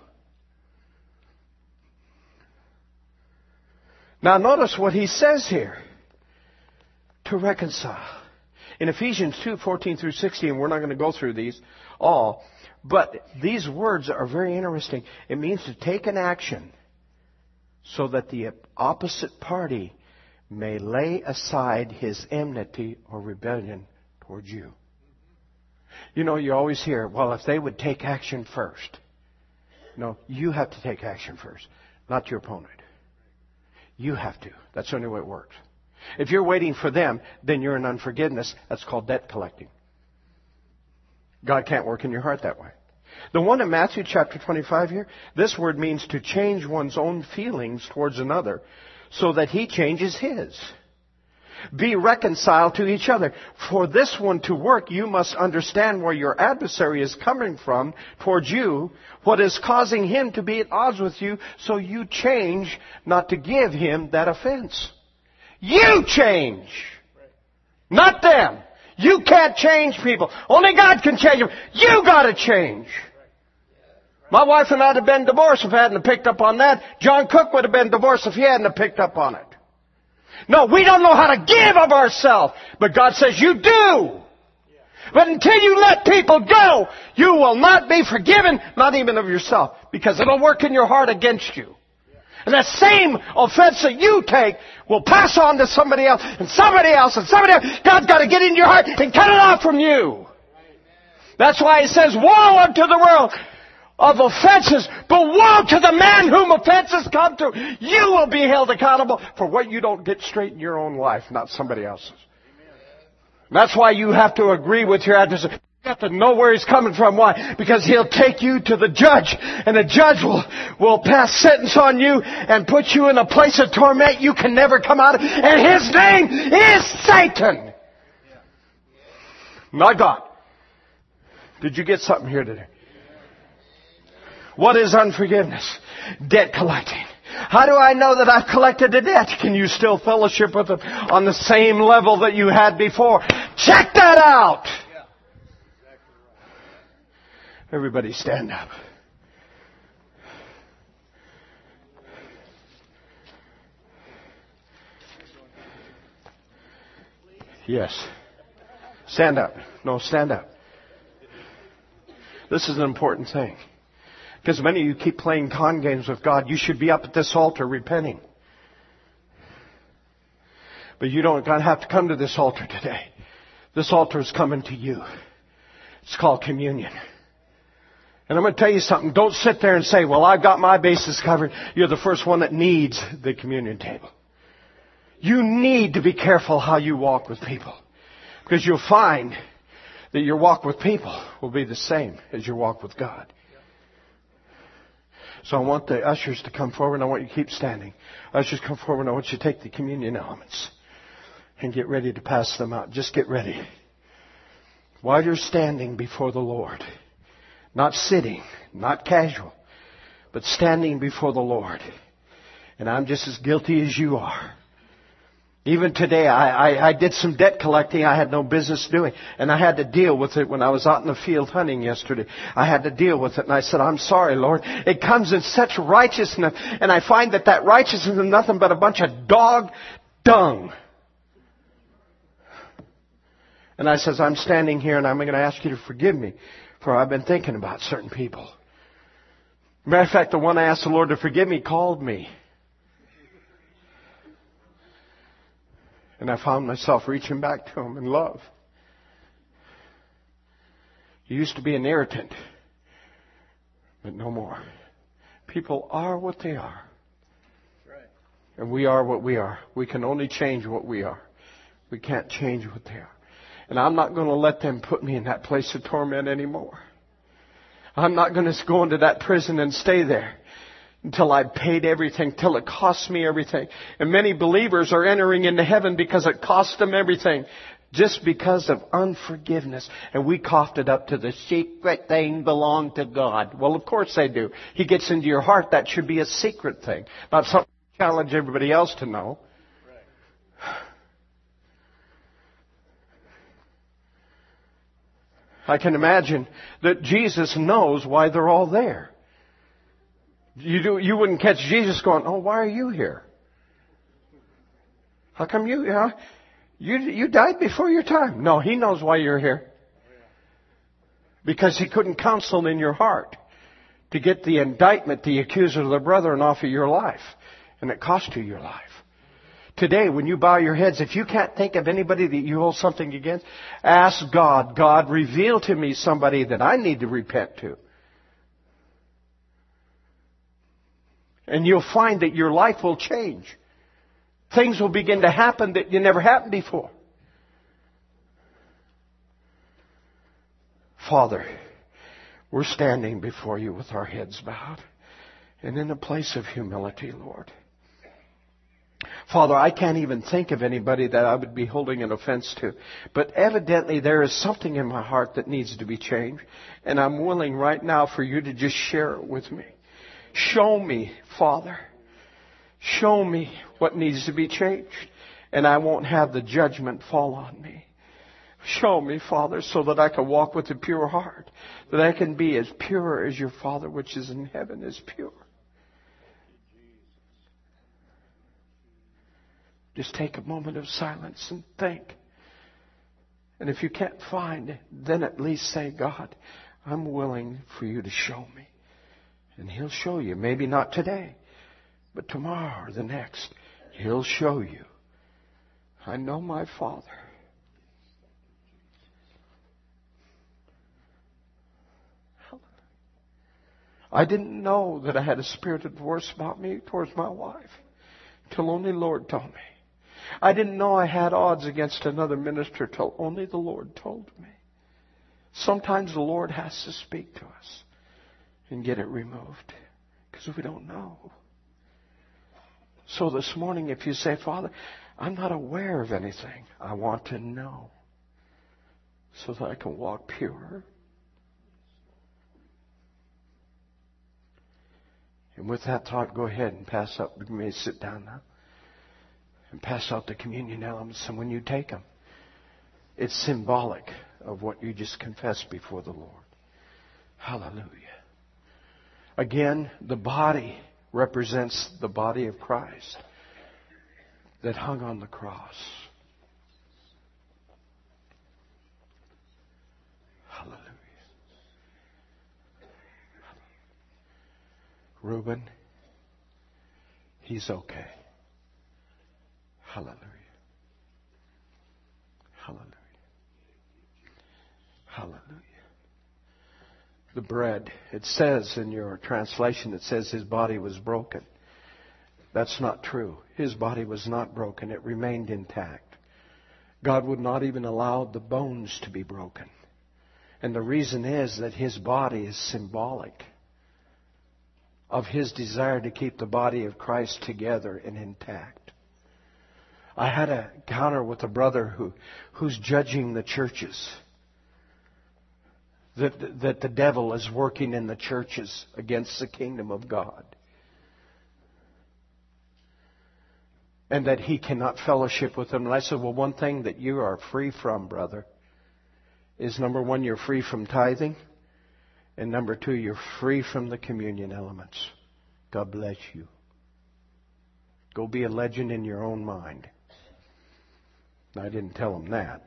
Now notice what he says here. To reconcile. In Ephesians two, fourteen through sixteen, we're not going to go through these all, but these words are very interesting. It means to take an action so that the opposite party may lay aside his enmity or rebellion towards you. You know, you always hear, well, if they would take action first. No, you have to take action first, not your opponent. You have to. That's the only way it works. If you're waiting for them, then you're in unforgiveness. That's called debt collecting. God can't work in your heart that way. The one in Matthew chapter twenty-five here, this word means to change one's own feelings towards another so that he changes his. Be reconciled to each other. For this one to work, you must understand where your adversary is coming from towards you, what is causing him to be at odds with you, so you change not to give him that offense. You change! Not them. You can't change people. Only God can change them. You got to change. My wife and I would have been divorced if I hadn't picked up on that. John Cook would have been divorced if he hadn't picked up on it. No, we don't know how to give of ourselves. But God says you do. But until you let people go, you will not be forgiven, not even of yourself. Because it'll work in your heart against you. And that same offense that you take will pass on to somebody else, and somebody else, and somebody else. God's got to get into your heart and cut it off from you. That's why He says, woe unto the world of offenses, but woe to the man whom offenses come to. You will be held accountable for what you don't get straight in your own life, not somebody else's. That's why you have to agree with your adversary. You have to know where he's coming from. Why? Because he'll take you to the judge, and the judge will, will pass sentence on you and put you in a place of torment you can never come out of. And his name is Satan. Not God. Did you get something here today? What is unforgiveness? Debt collecting. How do I know that I've collected a debt? Can you still fellowship with them on the same level that you had before? Check that out! Everybody stand up. Yes. Stand up. No, stand up. This is an important thing. Because many of you keep playing con games with God. You should be up at this altar repenting. But you don't have to come to this altar today. This altar is coming to you. It's called communion. And I'm going to tell you something. Don't sit there and say, well, I've got my bases covered. You're the first one that needs the communion table. You need to be careful how you walk with people. Because you'll find that your walk with people will be the same as your walk with God. So I want the ushers to come forward, and I want you to keep standing. Ushers, come forward, and I want you to take the communion elements and get ready to pass them out. Just get ready. While you're standing before the Lord, not sitting, not casual, but standing before the Lord. And I'm just as guilty as you are. Even today, I, I, I did some debt collecting I had no business doing. And I had to deal with it when I was out in the field hunting yesterday. I had to deal with it. And I said, I'm sorry, Lord. It comes in such righteousness. And I find that that righteousness is nothing but a bunch of dog dung. And I says, I'm standing here and I'm going to ask you to forgive me. For I've been thinking about certain people. Matter of fact, the one I asked the Lord to forgive me called me. And I found myself reaching back to him in love. He used to be an irritant, but no more. People are what they are. Right. And we are what we are. We can only change what we are. We can't change what they are. And I'm not going to let them put me in that place of torment anymore. I'm not going to go into that prison and stay there until I've paid everything, till it costs me everything. And many believers are entering into heaven because it cost them everything. Just because of unforgiveness. And we coughed it up to the secret thing belong to God. Well, of course they do. He gets into your heart. That should be a secret thing. Not something to challenge everybody else to know. I can imagine that Jesus knows why they're all there. You do, you wouldn't catch Jesus going, oh, why are you here? How come you, you know, you, you died before your time? No, He knows why you're here. Because He couldn't counsel in your heart to get the indictment, the accuser of the brethren off of your life. And it cost you your life. Today, when you bow your heads, if you can't think of anybody that you hold something against, ask God, God, reveal to me somebody that I need to repent to. And you'll find that your life will change. Things will begin to happen that you never happened before. Father, we're standing before you with our heads bowed and in a place of humility, Lord. Father, I can't even think of anybody that I would be holding an offense to. But evidently there is something in my heart that needs to be changed. And I'm willing right now for you to just share it with me. Show me, Father. Show me what needs to be changed. and I won't have the judgment fall on me. Show me, Father, so that I can walk with a pure heart, that I can be as pure as your Father which is in heaven is pure. Just take a moment of silence and think. And if you can't find, then at least say, God, I'm willing for you to show me. And He'll show you. Maybe not today, but tomorrow or the next. He'll show you. I know my Father. I didn't know that I had a spirit of divorce about me towards my wife till only the Lord told me. I didn't know I had odds against another minister till only the Lord told me. Sometimes the Lord has to speak to us and get it removed because we don't know. So this morning, if you say, Father, I'm not aware of anything, I want to know so that I can walk pure. And with that thought, go ahead and pass up. You may sit down now. And pass out the communion elements. And when you take them, it's symbolic of what you just confessed before the Lord. Hallelujah. Again, the body represents the body of Christ that hung on the cross. Hallelujah. Reuben, he's okay. Hallelujah. Hallelujah. Hallelujah. The bread, it says in your translation, it says his body was broken. That's not true. His body was not broken. It remained intact. God would not even allow the bones to be broken. And the reason is that his body is symbolic of his desire to keep the body of Christ together and intact. I had an encounter with a brother who, who's judging the churches. That, that the devil is working in the churches against the kingdom of God. And that he cannot fellowship with them. And I said, well, one thing that you are free from, brother, is number one, you're free from tithing. And number two, you're free from the communion elements. God bless you. Go be a legend in your own mind. I didn't tell him that.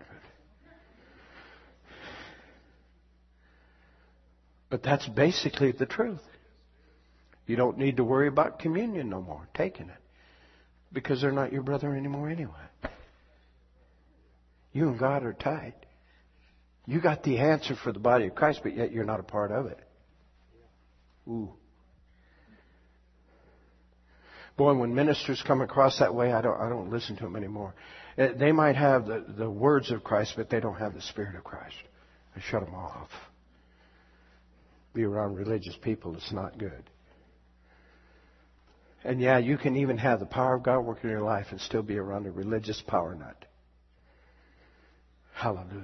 But that's basically the truth. You don't need to worry about communion no more, taking it. Because they're not your brother anymore anyway. You and God are tied. You got the answer for the body of Christ, but yet you're not a part of it. Ooh. Boy, when ministers come across that way, I don't, I don't listen to them anymore. They might have the, the words of Christ, but they don't have the Spirit of Christ. I shut them off. Be around religious people, it's not good. And yeah, you can even have the power of God working in your life and still be around a religious power nut. Hallelujah.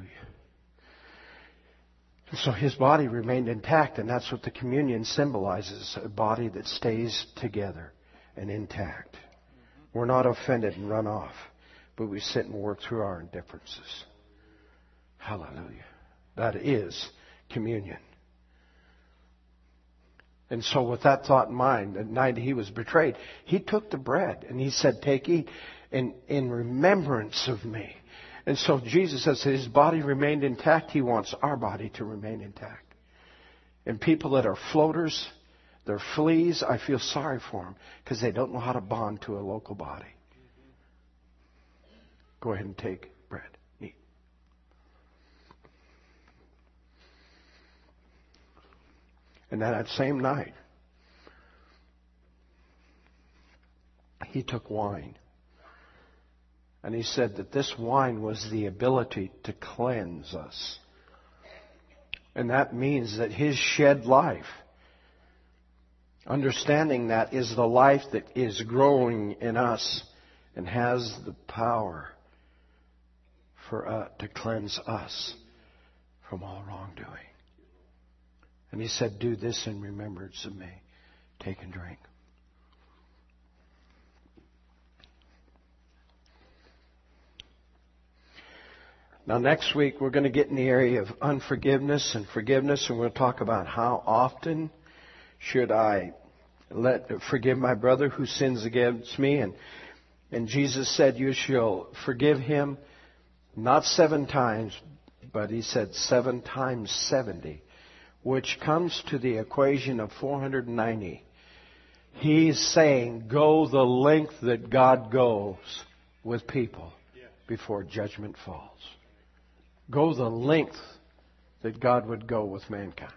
So his body remained intact, and that's what the communion symbolizes, a body that stays together and intact. We're not offended and run off, but we sit and work through our indifferences. Hallelujah. That is communion. And so with that thought in mind, the night he was betrayed, he took the bread and he said, take, eat, in, in remembrance of me. And so Jesus says that his body remained intact. He wants our body to remain intact. And people that are floaters, they're fleas, I feel sorry for them because they don't know how to bond to a local body. Go ahead and take bread. Eat. And then that same night, he took wine. And he said that this wine was the ability to cleanse us. And that means that his shed life, understanding that, is the life that is growing in us and has the power for uh, to cleanse us from all wrongdoing. And he said, do this in remembrance of me. Take and drink. Now, next week, we're going to get in the area of unforgiveness and forgiveness, and we'll talk about how often should I let forgive my brother who sins against me. And, and Jesus said, you shall forgive him not seven times, but he said seven times seventy, which comes to the equation of four hundred ninety. He's saying, go the length that God goes with people before judgment falls. Go the length that God would go with mankind.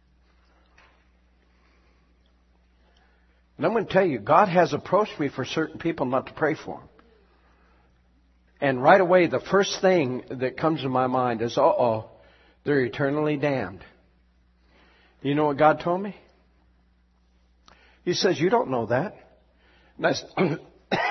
And I'm going to tell you, God has approached me for certain people not to pray for them. And right away, the first thing that comes to my mind is, uh-oh, they're eternally damned. You know what God told me? He says, you don't know that. And I said,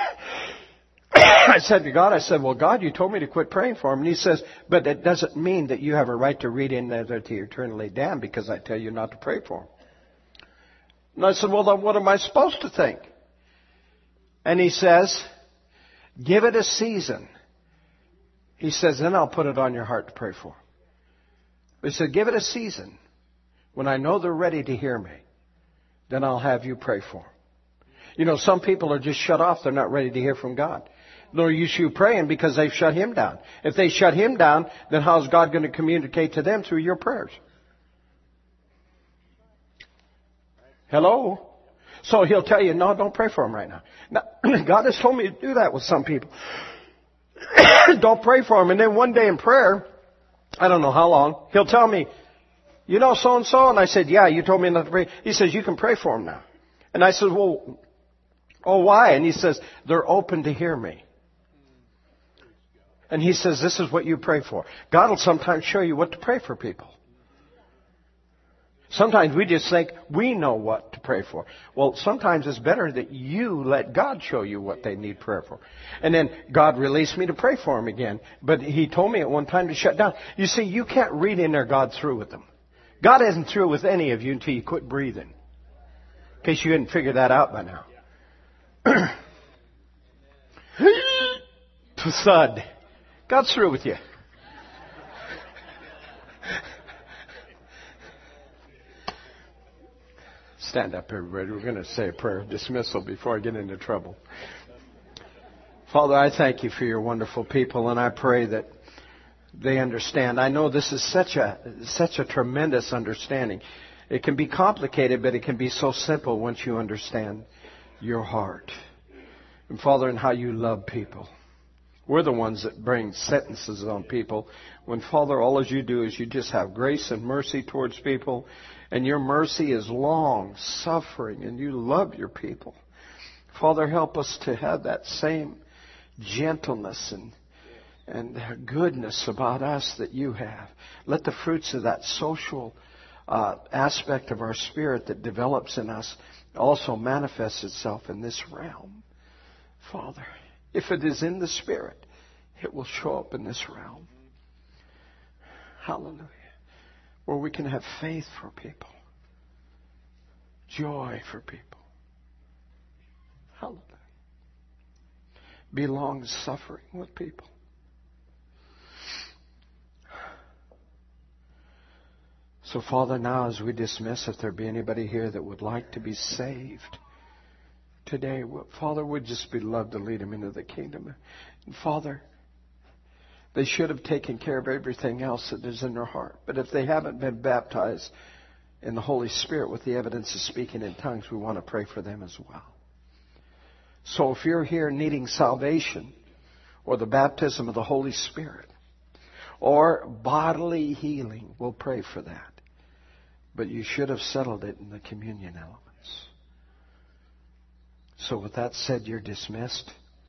I said to God, I said, well, God, you told me to quit praying for him. And he says, but that doesn't mean that you have a right to read in there that they're eternally damned because I tell you not to pray for them. And I said, well, then what am I supposed to think? And he says, give it a season. He says, then I'll put it on your heart to pray for them. But he said, give it a season. When I know they're ready to hear me, then I'll have you pray for them. You know, some people are just shut off. They're not ready to hear from God. Nor you should praying because they've shut him down. If they shut him down, then how's God going to communicate to them through your prayers? Hello? So he'll tell you, no, don't pray for him right now. Now, God has told me to do that with some people. Don't pray for him. And then one day in prayer, I don't know how long, he'll tell me, you know so-and-so? And I said, yeah, you told me not to pray. He says, you can pray for him now. And I said, well, oh, why? And he says, they're open to hear me. And he says, this is what you pray for. God will sometimes show you what to pray for people. Sometimes we just think we know what to pray for. Well, sometimes it's better that you let God show you what they need prayer for. And then God released me to pray for them again. But he told me at one time to shut down. You see, you can't read in there God's through with them. God isn't through with any of you until you quit breathing. In case you hadn't figured that out by now. Thud. God's through with you. Stand up, everybody. We're going to say a prayer of dismissal before I get into trouble. Father, I thank you for your wonderful people, and I pray that they understand. I know this is such a such a tremendous understanding. It can be complicated, but it can be so simple once you understand your heart. And Father, and how you love people. We're the ones that bring sentences on people. When, Father, all as you do is you just have grace and mercy towards people. And your mercy is long suffering. And you love your people. Father, help us to have that same gentleness and, and goodness about us that you have. Let the fruits of that social uh, aspect of our spirit that develops in us also manifest itself in this realm. Father, if it is in the Spirit, it will show up in this realm. Hallelujah. Where we can have faith for people. Joy for people. Hallelujah. Be long suffering with people. So, Father, now as we dismiss, if there be anybody here that would like to be saved today, Father, would just be love to lead them into the kingdom. And Father, they should have taken care of everything else that is in their heart. But if they haven't been baptized in the Holy Spirit with the evidence of speaking in tongues, we want to pray for them as well. So if you're here needing salvation or the baptism of the Holy Spirit or bodily healing, we'll pray for that. But you should have settled it in the communion elements. So with that said, you're dismissed.